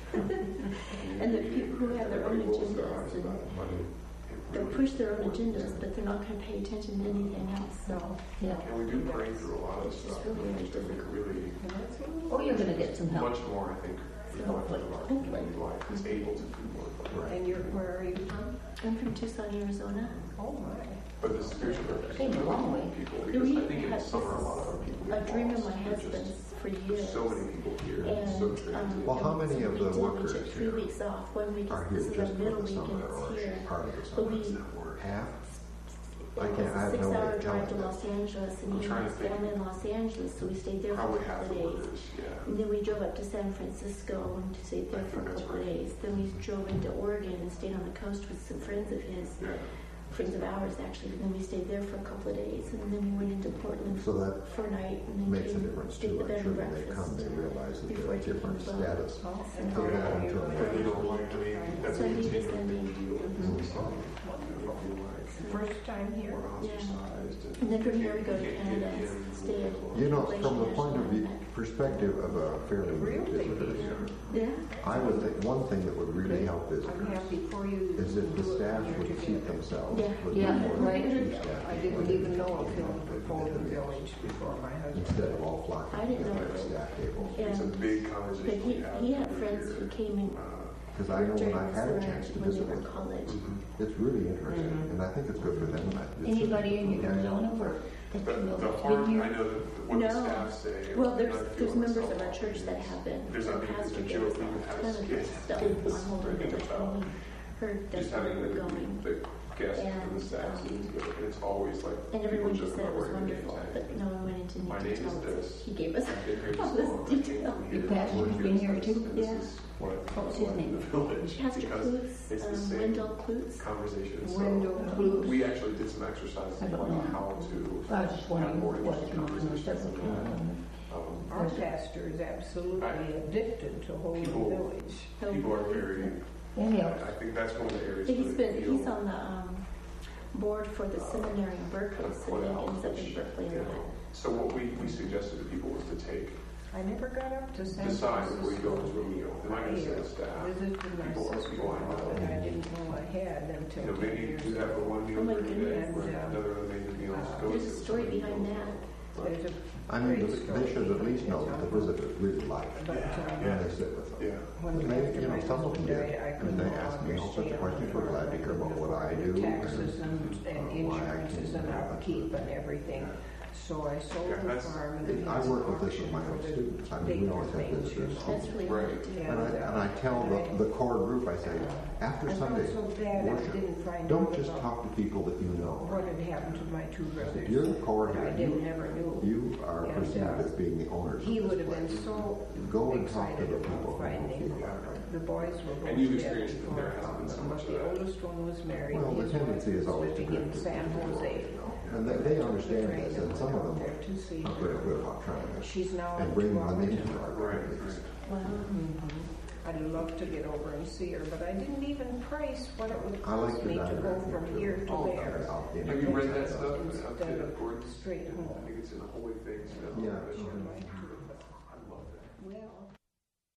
Speaker 1: and-
Speaker 6: And the people who have their own
Speaker 1: everybody rolls their
Speaker 6: agendas
Speaker 1: eyes
Speaker 6: and
Speaker 1: about it, but it- it
Speaker 6: they'll
Speaker 1: really
Speaker 6: push their own
Speaker 1: works.
Speaker 6: agendas, but they're not going to pay attention to anything else. So,
Speaker 3: Yeah.
Speaker 1: And we do pray through a lot of stuff,
Speaker 6: really
Speaker 1: which I think really
Speaker 4: and that's a little.
Speaker 3: Oh, you're gonna get some help.
Speaker 1: much more, I think, reflective of our community life is able to do more.
Speaker 2: Right.
Speaker 4: And you're, where are you from?
Speaker 6: I'm from Tucson, Arizona.
Speaker 4: Oh, my.
Speaker 1: But the spiritual director
Speaker 3: Came a long way.
Speaker 1: people, because I think in the
Speaker 6: had
Speaker 1: summer a lot of our people
Speaker 6: a
Speaker 1: get
Speaker 6: dream of
Speaker 1: lost.
Speaker 6: my
Speaker 1: They're just-
Speaker 6: husband's for years.
Speaker 1: So many people here, and so
Speaker 6: And, um,
Speaker 1: crazy.
Speaker 2: Well, how many of the
Speaker 6: we did-
Speaker 2: workers
Speaker 6: We took three
Speaker 2: here
Speaker 6: weeks off. One week,
Speaker 2: are
Speaker 6: is-
Speaker 2: here
Speaker 6: this is
Speaker 2: just
Speaker 6: our
Speaker 2: for
Speaker 6: middle
Speaker 2: the
Speaker 6: week,
Speaker 2: summer
Speaker 6: and
Speaker 2: or
Speaker 6: it's here.
Speaker 2: part of the
Speaker 6: But
Speaker 2: summer?
Speaker 6: we,
Speaker 2: Half? I
Speaker 6: it
Speaker 2: can't-
Speaker 6: was
Speaker 2: I
Speaker 6: a
Speaker 2: have no way
Speaker 6: six-hour
Speaker 2: of
Speaker 6: drive to
Speaker 2: telling
Speaker 6: Los Angeles, and
Speaker 1: I'm
Speaker 6: he
Speaker 1: trying
Speaker 6: had
Speaker 1: to think.
Speaker 6: family in Los Angeles, so we stayed there for a
Speaker 1: Probably half
Speaker 6: couple
Speaker 1: the
Speaker 6: of days.
Speaker 1: workers, yeah.
Speaker 6: And then we drove up to San Francisco and stayed there
Speaker 1: I
Speaker 6: for a
Speaker 1: think that's
Speaker 6: couple of
Speaker 1: right.
Speaker 6: days. Then we drove into Oregon and stayed on the coast with some friends of his.
Speaker 1: Yeah.
Speaker 6: friends of ours actually, and then we stayed there for a couple of days, and then we went into Portland
Speaker 2: So that
Speaker 6: for a night, and then
Speaker 2: makes a
Speaker 6: came,
Speaker 2: difference
Speaker 6: stayed
Speaker 2: too.
Speaker 6: at the
Speaker 2: I'm
Speaker 6: bed
Speaker 2: sure
Speaker 6: and
Speaker 2: when they come,
Speaker 6: breakfast.
Speaker 2: they realize that
Speaker 6: before
Speaker 2: they're
Speaker 6: it
Speaker 2: different
Speaker 6: became well.
Speaker 2: status.
Speaker 4: Oh,
Speaker 6: And
Speaker 2: They
Speaker 6: then
Speaker 2: belong to a
Speaker 1: But you know, like, I mean, that's a
Speaker 6: Sunday to
Speaker 1: continuing
Speaker 6: Sunday.
Speaker 4: First time here?
Speaker 1: We're ostracized.
Speaker 6: And then from here we go to
Speaker 1: you can't
Speaker 6: Canada,
Speaker 1: get in.
Speaker 6: stay at
Speaker 2: You know, from the
Speaker 6: Glacier
Speaker 2: point of view,
Speaker 6: National
Speaker 2: perspective of a fairly new
Speaker 4: Really?
Speaker 2: visitor,
Speaker 6: Yeah.
Speaker 2: I would think one thing that would really help
Speaker 4: I'm
Speaker 2: visitors
Speaker 4: happy for you.
Speaker 2: is if the
Speaker 4: do it
Speaker 2: staff
Speaker 4: when you're
Speaker 2: would seat
Speaker 4: together.
Speaker 2: themselves
Speaker 6: Yeah.
Speaker 2: with
Speaker 3: Yeah,
Speaker 2: more than
Speaker 3: right.
Speaker 2: two staff
Speaker 4: I
Speaker 2: people
Speaker 4: didn't even know if it was Golden Village before my husband.
Speaker 2: instead of all
Speaker 6: I
Speaker 2: flocking
Speaker 6: didn't
Speaker 2: together
Speaker 6: know
Speaker 2: at a
Speaker 6: it.
Speaker 2: staff table.
Speaker 1: It's a
Speaker 6: And,
Speaker 1: big
Speaker 6: but
Speaker 1: conversation
Speaker 6: he,
Speaker 1: we have.
Speaker 6: he had
Speaker 1: every
Speaker 6: friends
Speaker 1: year.
Speaker 6: who came in
Speaker 1: Uh,
Speaker 2: Because I know
Speaker 6: during
Speaker 2: when I
Speaker 6: the
Speaker 2: had a
Speaker 6: summer
Speaker 2: chance to
Speaker 6: when they
Speaker 2: visit
Speaker 6: were
Speaker 2: with
Speaker 6: in college.
Speaker 2: it's really interesting, and I think it's good for them. that it's
Speaker 3: Anybody in
Speaker 2: just-
Speaker 3: Arizona or that
Speaker 1: But
Speaker 3: you know
Speaker 1: the
Speaker 3: that's
Speaker 1: hard,
Speaker 3: been
Speaker 1: I
Speaker 3: here?
Speaker 1: know that what the
Speaker 6: No.
Speaker 1: staff say.
Speaker 6: Well,
Speaker 1: I'm
Speaker 6: there's
Speaker 1: not
Speaker 6: there's
Speaker 1: feeling
Speaker 6: members of
Speaker 1: myself
Speaker 6: our church that
Speaker 1: is-
Speaker 6: have been.
Speaker 1: There's
Speaker 6: Our
Speaker 1: not being
Speaker 6: pastor
Speaker 1: a
Speaker 6: gave
Speaker 1: joke
Speaker 6: us
Speaker 1: we
Speaker 6: a
Speaker 1: can have
Speaker 6: ton of
Speaker 1: skits.
Speaker 6: good stuff
Speaker 1: It's
Speaker 6: on Holden
Speaker 1: bringing
Speaker 6: Village
Speaker 1: about
Speaker 6: when we heard that
Speaker 1: just
Speaker 6: we
Speaker 1: having
Speaker 6: were
Speaker 1: the,
Speaker 6: going.
Speaker 1: the guests and the
Speaker 6: And,
Speaker 1: staff
Speaker 6: um,
Speaker 1: sitting together, and it's always like
Speaker 6: And
Speaker 1: people
Speaker 6: everyone
Speaker 1: joke
Speaker 6: just said
Speaker 1: about
Speaker 6: it was
Speaker 1: where you're
Speaker 6: wonderful,
Speaker 1: getting
Speaker 6: but no one went into
Speaker 1: My
Speaker 6: any
Speaker 1: name is
Speaker 6: details.
Speaker 1: this.
Speaker 6: He gave us
Speaker 1: I've been here
Speaker 6: all
Speaker 1: this
Speaker 6: this
Speaker 1: long, I came
Speaker 6: detail.
Speaker 1: from
Speaker 3: Your
Speaker 1: here.
Speaker 3: pastor's
Speaker 1: What
Speaker 3: been
Speaker 1: is
Speaker 3: here
Speaker 1: this?
Speaker 3: too?
Speaker 1: And this
Speaker 6: Yeah.
Speaker 1: is what it's
Speaker 3: What was his
Speaker 1: like in
Speaker 3: name?
Speaker 1: the village,
Speaker 6: Pastor
Speaker 1: because
Speaker 6: Klutz,
Speaker 1: it's the
Speaker 6: um,
Speaker 1: same
Speaker 6: Wendell Klutz.
Speaker 1: conversation. So
Speaker 4: Wendell Klutz.
Speaker 1: we actually did some exercises
Speaker 3: I don't
Speaker 1: about
Speaker 3: know.
Speaker 1: how to
Speaker 3: I was just
Speaker 1: have
Speaker 3: wondering
Speaker 1: more
Speaker 3: what
Speaker 1: interesting
Speaker 3: he was
Speaker 1: conversations.
Speaker 3: doing.
Speaker 1: Um,
Speaker 4: Our pastor is absolutely
Speaker 1: I-
Speaker 4: addicted to Holden
Speaker 1: People-
Speaker 4: Village.
Speaker 6: Oh,
Speaker 1: people are
Speaker 6: really?
Speaker 1: very.
Speaker 3: It
Speaker 1: I
Speaker 3: helps.
Speaker 1: I think that's one of the areas.
Speaker 6: But he's
Speaker 1: where
Speaker 6: been
Speaker 1: they feel-
Speaker 6: he's on the um, board for the seminary in Berkeley, so
Speaker 1: What
Speaker 6: he
Speaker 1: else?
Speaker 6: ends up in Berkeley a
Speaker 1: You
Speaker 6: lot.
Speaker 1: know, So what we, we suggested to people was to take,
Speaker 4: I never got up to San
Speaker 1: decide before you go to
Speaker 4: Francisco.
Speaker 1: a meal. Am I going to say to staff?
Speaker 4: Visited my
Speaker 1: People or
Speaker 4: sister
Speaker 1: people I know.
Speaker 4: that I didn't know I had until
Speaker 1: You know,
Speaker 4: ten
Speaker 1: maybe
Speaker 4: years
Speaker 1: do that for
Speaker 4: ago.
Speaker 1: one meal
Speaker 6: Oh my
Speaker 1: during the day,
Speaker 6: goodness.
Speaker 1: or
Speaker 4: And, uh,
Speaker 1: another of the major meals.
Speaker 4: uh,
Speaker 1: Go
Speaker 6: There's
Speaker 1: to
Speaker 6: a story
Speaker 1: somebody
Speaker 6: behind
Speaker 1: else.
Speaker 6: that.
Speaker 4: There's a
Speaker 2: I mean,
Speaker 4: great
Speaker 2: they
Speaker 4: story.
Speaker 2: they should at least know that the visitors really like it.
Speaker 4: But,
Speaker 1: Yeah,
Speaker 4: um,
Speaker 2: When they sit with them.
Speaker 1: Yeah.
Speaker 4: when
Speaker 2: And they,
Speaker 4: after
Speaker 2: you know,
Speaker 4: my
Speaker 2: some of them
Speaker 4: husband
Speaker 2: did.
Speaker 4: died, I
Speaker 2: And
Speaker 4: couldn't
Speaker 2: they asked me all sorts of
Speaker 4: understand
Speaker 2: questions. We're glad to hear about what I do.
Speaker 4: taxes and, and
Speaker 2: uh, why I
Speaker 4: insurances
Speaker 2: can
Speaker 4: and
Speaker 2: do that.
Speaker 4: upkeep and everything. So I sold
Speaker 1: Yeah,
Speaker 4: the
Speaker 1: that's-
Speaker 4: farm and
Speaker 2: It-
Speaker 4: then
Speaker 2: I
Speaker 4: it's
Speaker 2: work with this
Speaker 4: auction
Speaker 2: with my
Speaker 4: for
Speaker 2: own
Speaker 4: the
Speaker 2: students. I mean, we
Speaker 4: big
Speaker 2: always have
Speaker 4: things,
Speaker 2: visitors.
Speaker 4: you know.
Speaker 6: That's really
Speaker 1: Right.
Speaker 6: good.
Speaker 4: Yeah.
Speaker 2: And I, and I tell the, the core group, I say, after
Speaker 4: I felt
Speaker 2: Sunday
Speaker 4: so bad I
Speaker 2: worship,
Speaker 4: didn't find
Speaker 2: don't
Speaker 4: out
Speaker 2: just
Speaker 4: about
Speaker 2: talk to people that you know.
Speaker 4: what had happened to my two brothers.
Speaker 2: You're the core
Speaker 4: that I
Speaker 2: here.
Speaker 4: didn't
Speaker 2: You,
Speaker 4: never knew.
Speaker 2: you are
Speaker 4: And,
Speaker 2: perceived
Speaker 4: uh,
Speaker 2: as being the owners
Speaker 4: He
Speaker 2: of
Speaker 4: would
Speaker 2: this
Speaker 4: have been
Speaker 2: place.
Speaker 4: so
Speaker 2: Go and talk to
Speaker 4: excited
Speaker 2: the people
Speaker 4: about
Speaker 2: who know
Speaker 4: finding.
Speaker 2: you.
Speaker 4: The boys were both
Speaker 1: And you've
Speaker 4: dead
Speaker 1: experienced that
Speaker 4: before
Speaker 1: there
Speaker 4: I
Speaker 1: hasn't
Speaker 4: found
Speaker 1: been so
Speaker 4: them.
Speaker 1: much
Speaker 4: But
Speaker 1: of
Speaker 4: the
Speaker 1: that.
Speaker 4: oldest one was married.
Speaker 2: Well, the
Speaker 4: His
Speaker 2: tendency
Speaker 4: wife
Speaker 2: is
Speaker 4: was
Speaker 2: always to
Speaker 4: living in
Speaker 2: drift to
Speaker 4: San
Speaker 2: people,
Speaker 4: Jose.
Speaker 2: you know. And they, they understand this, and some of them
Speaker 4: There to see
Speaker 2: are
Speaker 4: her.
Speaker 2: very good about trying to
Speaker 4: She's now
Speaker 2: and
Speaker 4: in
Speaker 2: bring them
Speaker 4: Tualatin.
Speaker 2: into our
Speaker 1: Right,
Speaker 2: communities.
Speaker 6: Wow.
Speaker 4: Mhm. I'd love to get over and see her, but I didn't even price what it would
Speaker 2: I like
Speaker 4: cost
Speaker 2: the
Speaker 4: me to go
Speaker 2: diagram
Speaker 4: from
Speaker 2: too.
Speaker 4: here to
Speaker 2: Oh,
Speaker 4: there.
Speaker 2: I'll- you know,
Speaker 1: Have you read that stuff?
Speaker 4: Instead
Speaker 1: Up to
Speaker 4: of
Speaker 1: Gordon's?
Speaker 4: straight
Speaker 1: I
Speaker 4: home.
Speaker 1: think it's in the Holy Things.
Speaker 2: Yeah.
Speaker 4: Sure, like to.